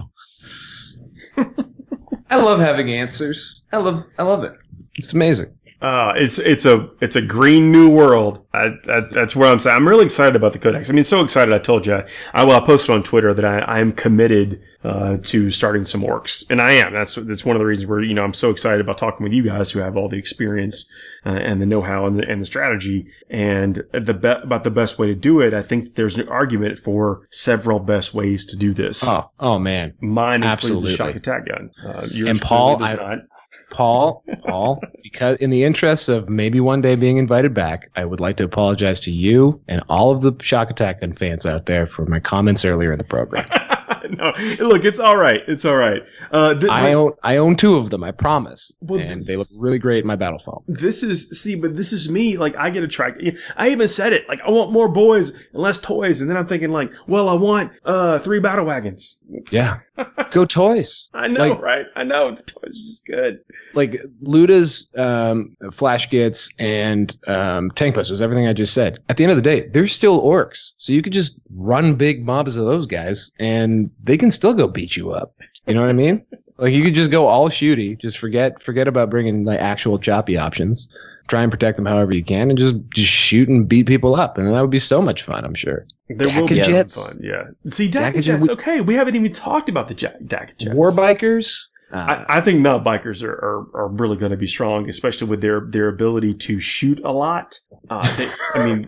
I love having answers. I love, I love it. It's amazing. Uh, it's it's a it's a green new world. I, I, that's where I'm saying. I'm really excited about the Codex. I mean, so excited. I told you. I, I well, I posted on Twitter that I, I am committed uh, to starting some orcs, and I am. That's that's one of the reasons where you know I'm so excited about talking with you guys who have all the experience uh, and the know-how and the, and the strategy and the be- about the best way to do it. I think there's an argument for several best ways to do this. Oh, oh man. Mine includes absolutely. a shock attack gun. Uh, yours And Paul, clearly does I- not. Paul, Paul, because in the interest of maybe one day being invited back, I would like to apologize to you and all of the Shock Attack Gun fans out there for my comments earlier in the program. no, look, it's all right. It's all right. Uh, th- I own I own two of them, I promise. Well, and they look really great in my battle phone. This is, see, but this is me. Like, I get attracted. I even said it. Like, I want more boys and less toys. And then I'm thinking, like, well, I want uh three battle wagons. Yeah. Go toys. I know, Like- right? I know. The toys are just good. Like Luda's um, Flash Gits and um, Tank Busters, everything I just said. At the end of the day, they're still orcs. So you could just run big mobs of those guys and they can still go beat you up. You know what I mean? Like you could just go all shooty, just forget forget about bringing like actual choppy options. Try and protect them however you can and just, just shoot and beat people up. And that would be so much fun, I'm sure. There will be some Dakajets. fun, yeah. See, Dakajets, Dakajets, we- okay, we haven't even talked about the ja- Dakajets. War bikers. Uh, I, I think nut bikers are, are, are really going to be strong, especially with their, their ability to shoot a lot. Uh, they, I mean,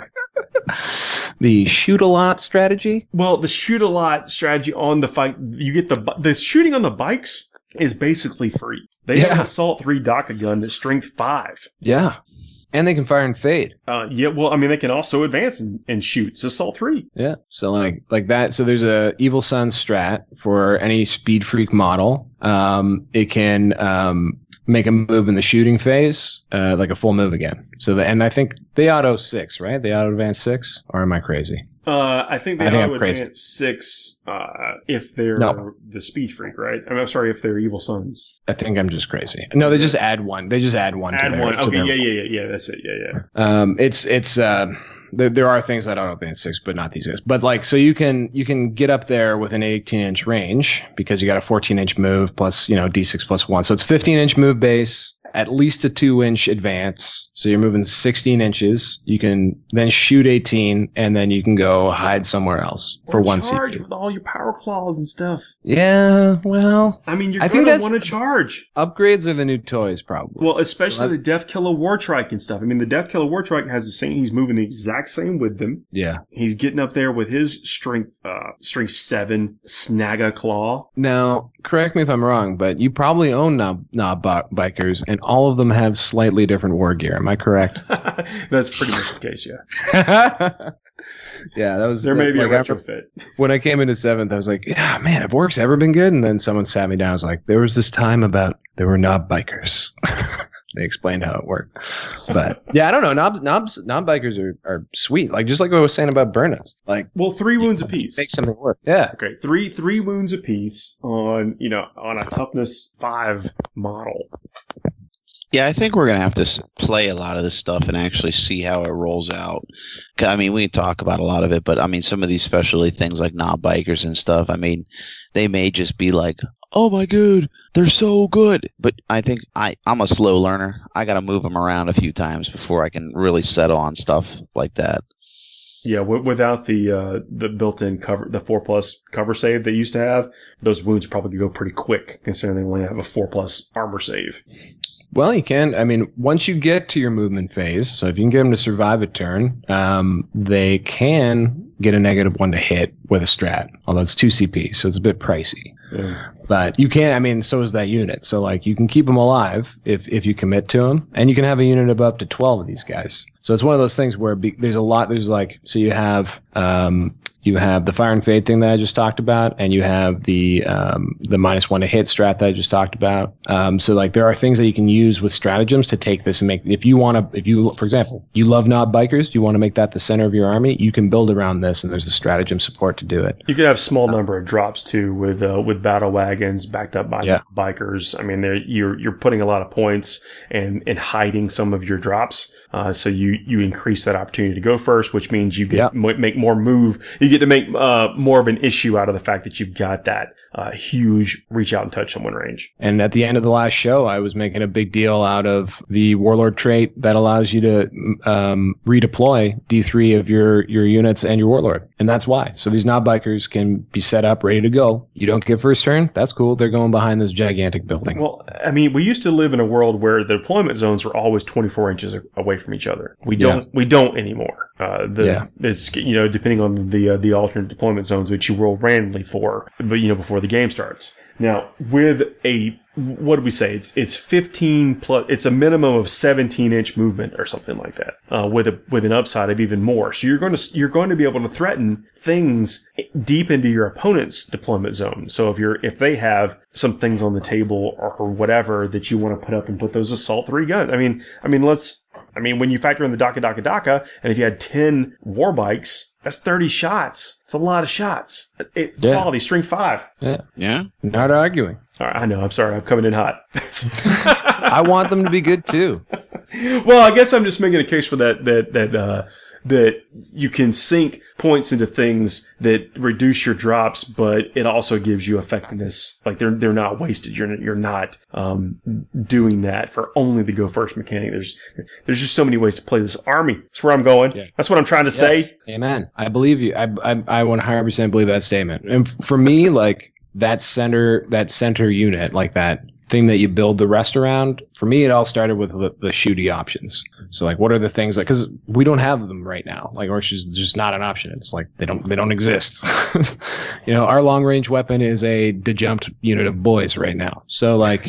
the shoot a lot strategy. well, the shoot a lot strategy on the fight, you get the bi- the shooting on the bikes is basically free. They have an Yeah. Assault three Daka gun that's strength five. Yeah. And they can fire and fade. Uh, yeah, well, I mean, they can also advance and, and shoot. It's Assault three. Yeah. So like like that. So there's a Evil Sun strat for any Speed Freak model. Um, it can um, make a move in the shooting phase, uh, like a full move again. So the, and I think they auto six, right? They auto advance six, or am I crazy? Uh, I think they I think auto I'm crazy. advance six uh, if they're No. the Speed Freak, right? I mean, I'm sorry, if they're Evil Sons. I think I'm just crazy. No, they just add one. They just add one. Add to their, one. to Okay, their- yeah, yeah, yeah, yeah. That's it. Yeah, yeah. Um, it's it's uh, there, there are things that auto advance six, but not these guys. But like, so you can you can get up there with an eighteen inch range because you got a fourteen inch move plus you know d six plus one, so it's fifteen inch move base, at least a two inch advance. So you're moving sixteen inches. You can then shoot eighteen, and then you can go hide somewhere else for Or one charge C P. with all your power claws and stuff. Yeah, well, I mean, you're I think gonna that's- want to charge. upgrades are the new toys, probably. Well, especially So that's- the Death Killer War Trike and stuff. I mean, the Death Killer War Trike has the same. He's moving the exact same with them. Yeah. He's getting up there with his strength, uh, strength seven Snagga Claw. Now, correct me if I'm wrong, but you probably own knob, knob bi- bikers, and all of them have slightly different war gear. Am I correct? That's pretty much the case, yeah. Yeah, that was There may be like a after- retrofit. when I came into seventh, I was like, yeah, man, have orcs ever been good? And then someone sat me down. I was like, there was this time about there were knob bikers. They explained how it worked. But yeah, I don't know. Knobs, knobs, knob bikers are, are sweet. Like just like what I was saying about burnos. Like Well, three wounds apiece. make something work. Yeah. Okay, three three wounds apiece on you know on a toughness five model. Yeah, I think we're going to have to s- play a lot of this stuff and actually see how it rolls out. 'Cause, I mean, we can talk about a lot of it, but I mean, some of these specialty things like knob bikers and stuff, I mean, they may just be like, oh my god, they're so good. But I think I, I'm a slow learner. I got to move them around a few times before I can really settle on stuff like that. Yeah, w- without the uh, the built-in cover, the four plus cover save they used to have, those wounds probably could go pretty quick, considering they only have a four plus armor save. Well, you can. I mean, once you get to your movement phase, so if you can get them to survive a turn, um, they can get a negative one to hit with a strat, although it's two C P, so it's a bit pricey. Yeah. But you can, I mean, so is that unit. So, like, you can keep them alive if, if you commit to them, and you can have a unit of up to twelve of these guys. So it's one of those things where be, there's a lot, there's like, so you have, um, you have the fire and fade thing that I just talked about, and you have the um, the minus one to hit strat that I just talked about. Um, so like there are things that you can use with stratagems to take this and make. If you want to, if you, for example, you love knob bikers, you want to make that the center of your army, you can build around this, and there's the stratagem support to do it. You could have small number of drops too, with uh, with battle wagons backed up by Yeah. bikers. I mean, they're, you're you're putting a lot of points and and hiding some of your drops. Uh, so you you increase that opportunity to go first, which means you get Yeah. mo- make more move. You get to make uh, more of an issue out of the fact that you've got that uh, huge reach out and touch someone range. And at the end of the last show, I was making a big deal out of the warlord trait that allows you to um, redeploy D three of your, your units and your warlord. And that's why. So these knob bikers can be set up, ready to go. You don't get first turn. That's cool. They're going behind this gigantic building. Well, I mean, we used to live in a world where the deployment zones were always twenty-four inches away from each other. We Yeah. don't. We don't anymore. Uh, the, Yeah. It's you know depending on the uh, the alternate deployment zones which you roll randomly for, but you know before the game starts. Now, with a, what do we say? It's it's fifteen plus. It's a minimum of seventeen inch movement or something like that. Uh, with a with an upside of even more. So you're going to you're going to be able to threaten things deep into your opponent's deployment zone. So if you're if they have some things on the table or, or whatever that you want to put up and put those assault three guns. I mean, I mean, let's. I mean, when you factor in the Daka Daka Daka, and if you had ten war bikes, that's thirty shots. It's a lot of shots. It, Yeah. Quality, string five. Yeah. Yeah. Not arguing. All right, I know. I'm sorry. I'm coming in hot. I want them to be good too. Well, I guess I'm just making a case for that, that, that, uh, that you can sink points into things that reduce your drops, but it also gives you effectiveness. Like they're, they're not wasted. You're, you're not, um, doing that for only the go first mechanic. There's, there's just so many ways to play this army. That's where I'm going. Yeah. That's what I'm trying to Yes. say. Amen. I believe you. I, I I one hundred percent believe that statement. And f- for me, like that center that center unit, like that thing that you build the rest around. For me, it all started with the, the shooty options. So like, what are the things like? Because we don't have them right now. Like, or it's just, just not an option. It's like they don't they don't exist. You know, our long range weapon is a dejumped unit of boys right now. So like,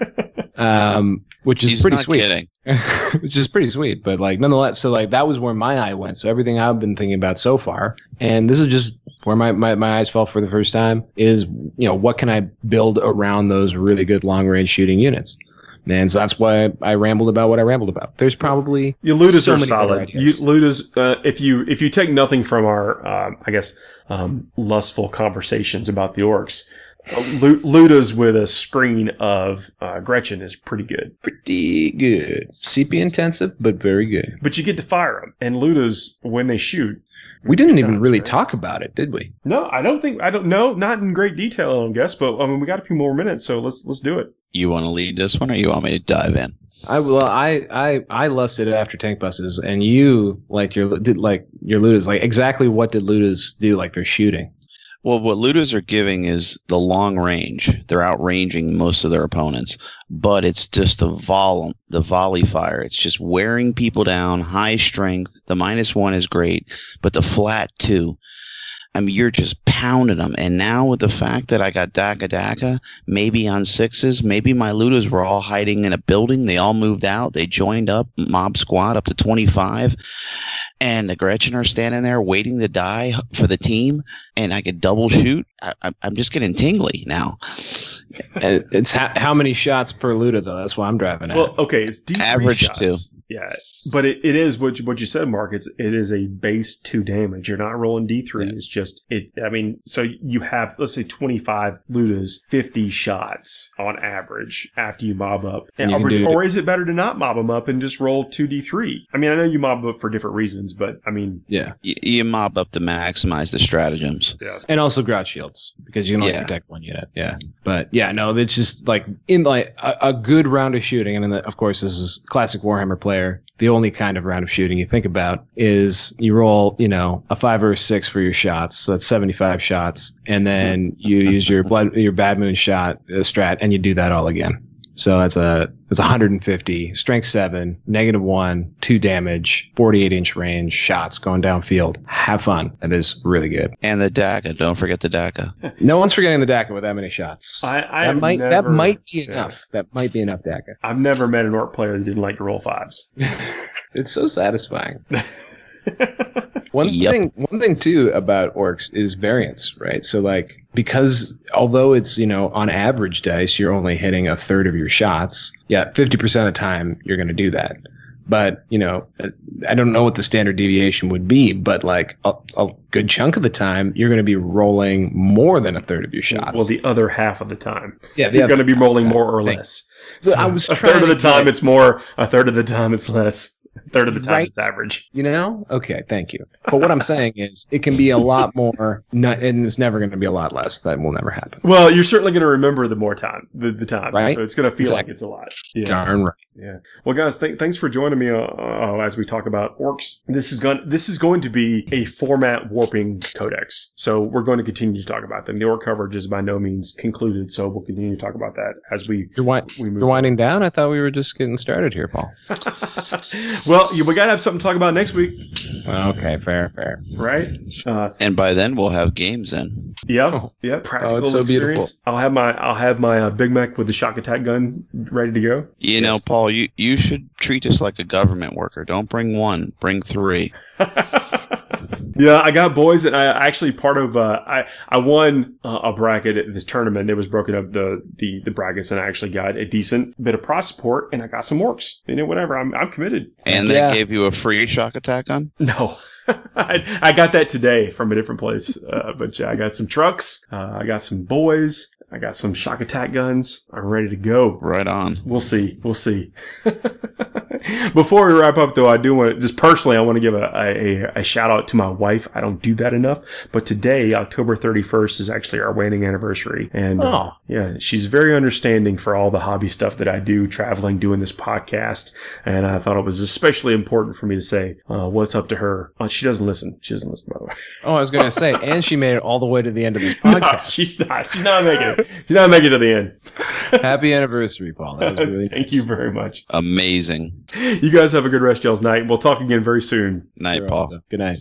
um, which is He's pretty not sweet. kidding. Which is pretty sweet, but like nonetheless, so like that was where my eye went. So everything I've been thinking about so far, and this is just where my, my, my eyes fell for the first time, is, you know, what can I build around those really good long range shooting units? And so that's why I rambled about what I rambled about. There's probably Your Ludas so are many better solid. ideas. You, Ludas, uh, if you if you take nothing from our, um, I guess, um, lustful conversations about the orcs, uh, Lu- Ludas with a screen of uh, Gretchen is pretty good. pretty good. C P intensive, but very good. But you get to fire them, and Ludas when they shoot. We didn't even times, really right? talk about it, did we? No, I don't think I don't know. Not in great detail, I don't guess. But I mean, we got a few more minutes, so let's let's do it. You want to lead this one, or you want me to dive in? I well, I I I lusted after tank buses, and you like your did like your Ludas. Like exactly what did Ludas do? Like they're shooting. Well, what Ludas are giving is the long range. They're outranging most of their opponents, but it's just the vol the volley fire. It's just wearing people down, high strength. The minus one is great, but the flat two, I mean, you're just pounding them. And now with the fact that I got Daka Daka, maybe on sixes, maybe my Ludas were all hiding in a building. They all moved out. They joined up, mob squad up to twenty-five. And the Gretchen are standing there waiting to die for the team. And I could double shoot. I, I, I'm just getting tingly now. And it's ha- how many shots per Luda though? That's why I'm driving at. Well, okay, it's D three Average shots. two. Yeah, but it, it is what you, what you said, Mark. It's it is a base two damage. You're not rolling D three. Yeah. It's just it. I mean, so you have let's say twenty-five Ludas, fifty shots on average after you mob up, And you or, can do- or is it better to not mob them up and just roll two D three? I mean, I know you mob up for different reasons, but I mean, yeah, You, you mob up to maximize the stratagems. yeah. and also grout shields because you can only Yeah. protect one unit. Yeah, but yeah, no, it's just like in like a, a good round of shooting, and then the, of course this is classic Warhammer player. The only kind of round of shooting you think about is you roll, you know, a five or a six for your shots, so that's seventy-five shots, and then you use your blood, your Bad Moon shot uh, strat, and you do that all again. So that's a that's one hundred fifty, strength seven, negative one, two damage, forty-eight inch range shots going downfield. Have fun. That is really good. And the Daka. Don't forget the Daka. No one's forgetting the Daka with that many shots. I, I that have might that never- might be yeah. enough. That might be enough Daka. I've never met an orc player that didn't like to roll fives. It's so satisfying. One Yep. thing, one thing too about orcs is variance, right? So like, because although it's, you know, on average dice, you're only hitting a third of your shots. Yeah, fifty percent of the time you're going to do that. But, you know, I don't know what the standard deviation would be, but like a, a good chunk of the time, you're going to be rolling more than a third of your shots. Well, the other half of the time, yeah, the you're other going to be half rolling of the more time. or Thank- less. Well, So I was a trying third of to the time get- it's more. A third of the time it's less. A third of the time Right. it's average. You know? Okay, thank you. But what I'm saying is it can be a lot more, not, and it's never going to be a lot less. That will never happen. Well, you're certainly going to remember the more time, the, the time. Right. So it's going to feel like Exactly. it's a lot. Yeah. Darn right. Yeah. Well, guys, th- thanks for joining me uh, uh, as we talk about orcs. This is going this is going to be a format warping codex, so we're going to continue to talk about them. The orc coverage is by no means concluded, so we'll continue to talk about that as we You're, wi- we move. you're winding down? I thought we were just getting started here, Paul. Well, you, we got to have something to talk about next week. Okay, fair, fair. right? Uh, And by then we'll have games in. Yep, Oh. yep. Practical Oh, it's so experience. beautiful. I'll have my I'll have my uh, Big Mac with the shock attack gun ready to go. You know, Yes. Paul, you, you should treat us like a government worker. Don't bring one, bring three. Yeah, I got boys, and I actually part of uh, I I won uh, a bracket at this tournament. It was broken up the, the the brackets, and I actually got a decent bit of prize support, and I got some orcs. You know, whatever. I'm I'm committed. And Yeah. they gave you a free shock attack gun? No, I, I got that today from a different place. Uh, but yeah, I got some trucks. Uh, I got some boys. I got some shock attack guns. I'm ready to go. Right on. We'll see. We'll see. Before we wrap up, though, I do want to, just personally, I want to give a, a, a shout out to my wife. I don't do that enough, but today, October thirty-first, is actually our wedding anniversary. And uh, Oh. yeah, she's very understanding for all the hobby stuff that I do, traveling, doing this podcast. And I thought it was especially important for me to say uh, what's up to her. Uh, she doesn't listen. She doesn't listen, by the way. Oh, I was going to say, and she made it all the way to the end of this No, podcast. she's not. She's not making it. She's not making it to the end. Happy anniversary, Paul. That was really Thank nice. you very much. Amazing. You guys have a good rest of y'all's night. We'll talk again very soon. Night, You're Paul. welcome. Good night.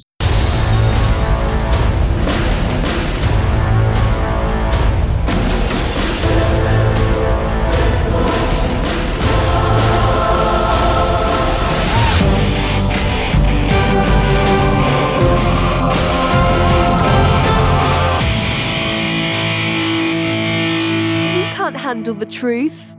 You can't handle the truth.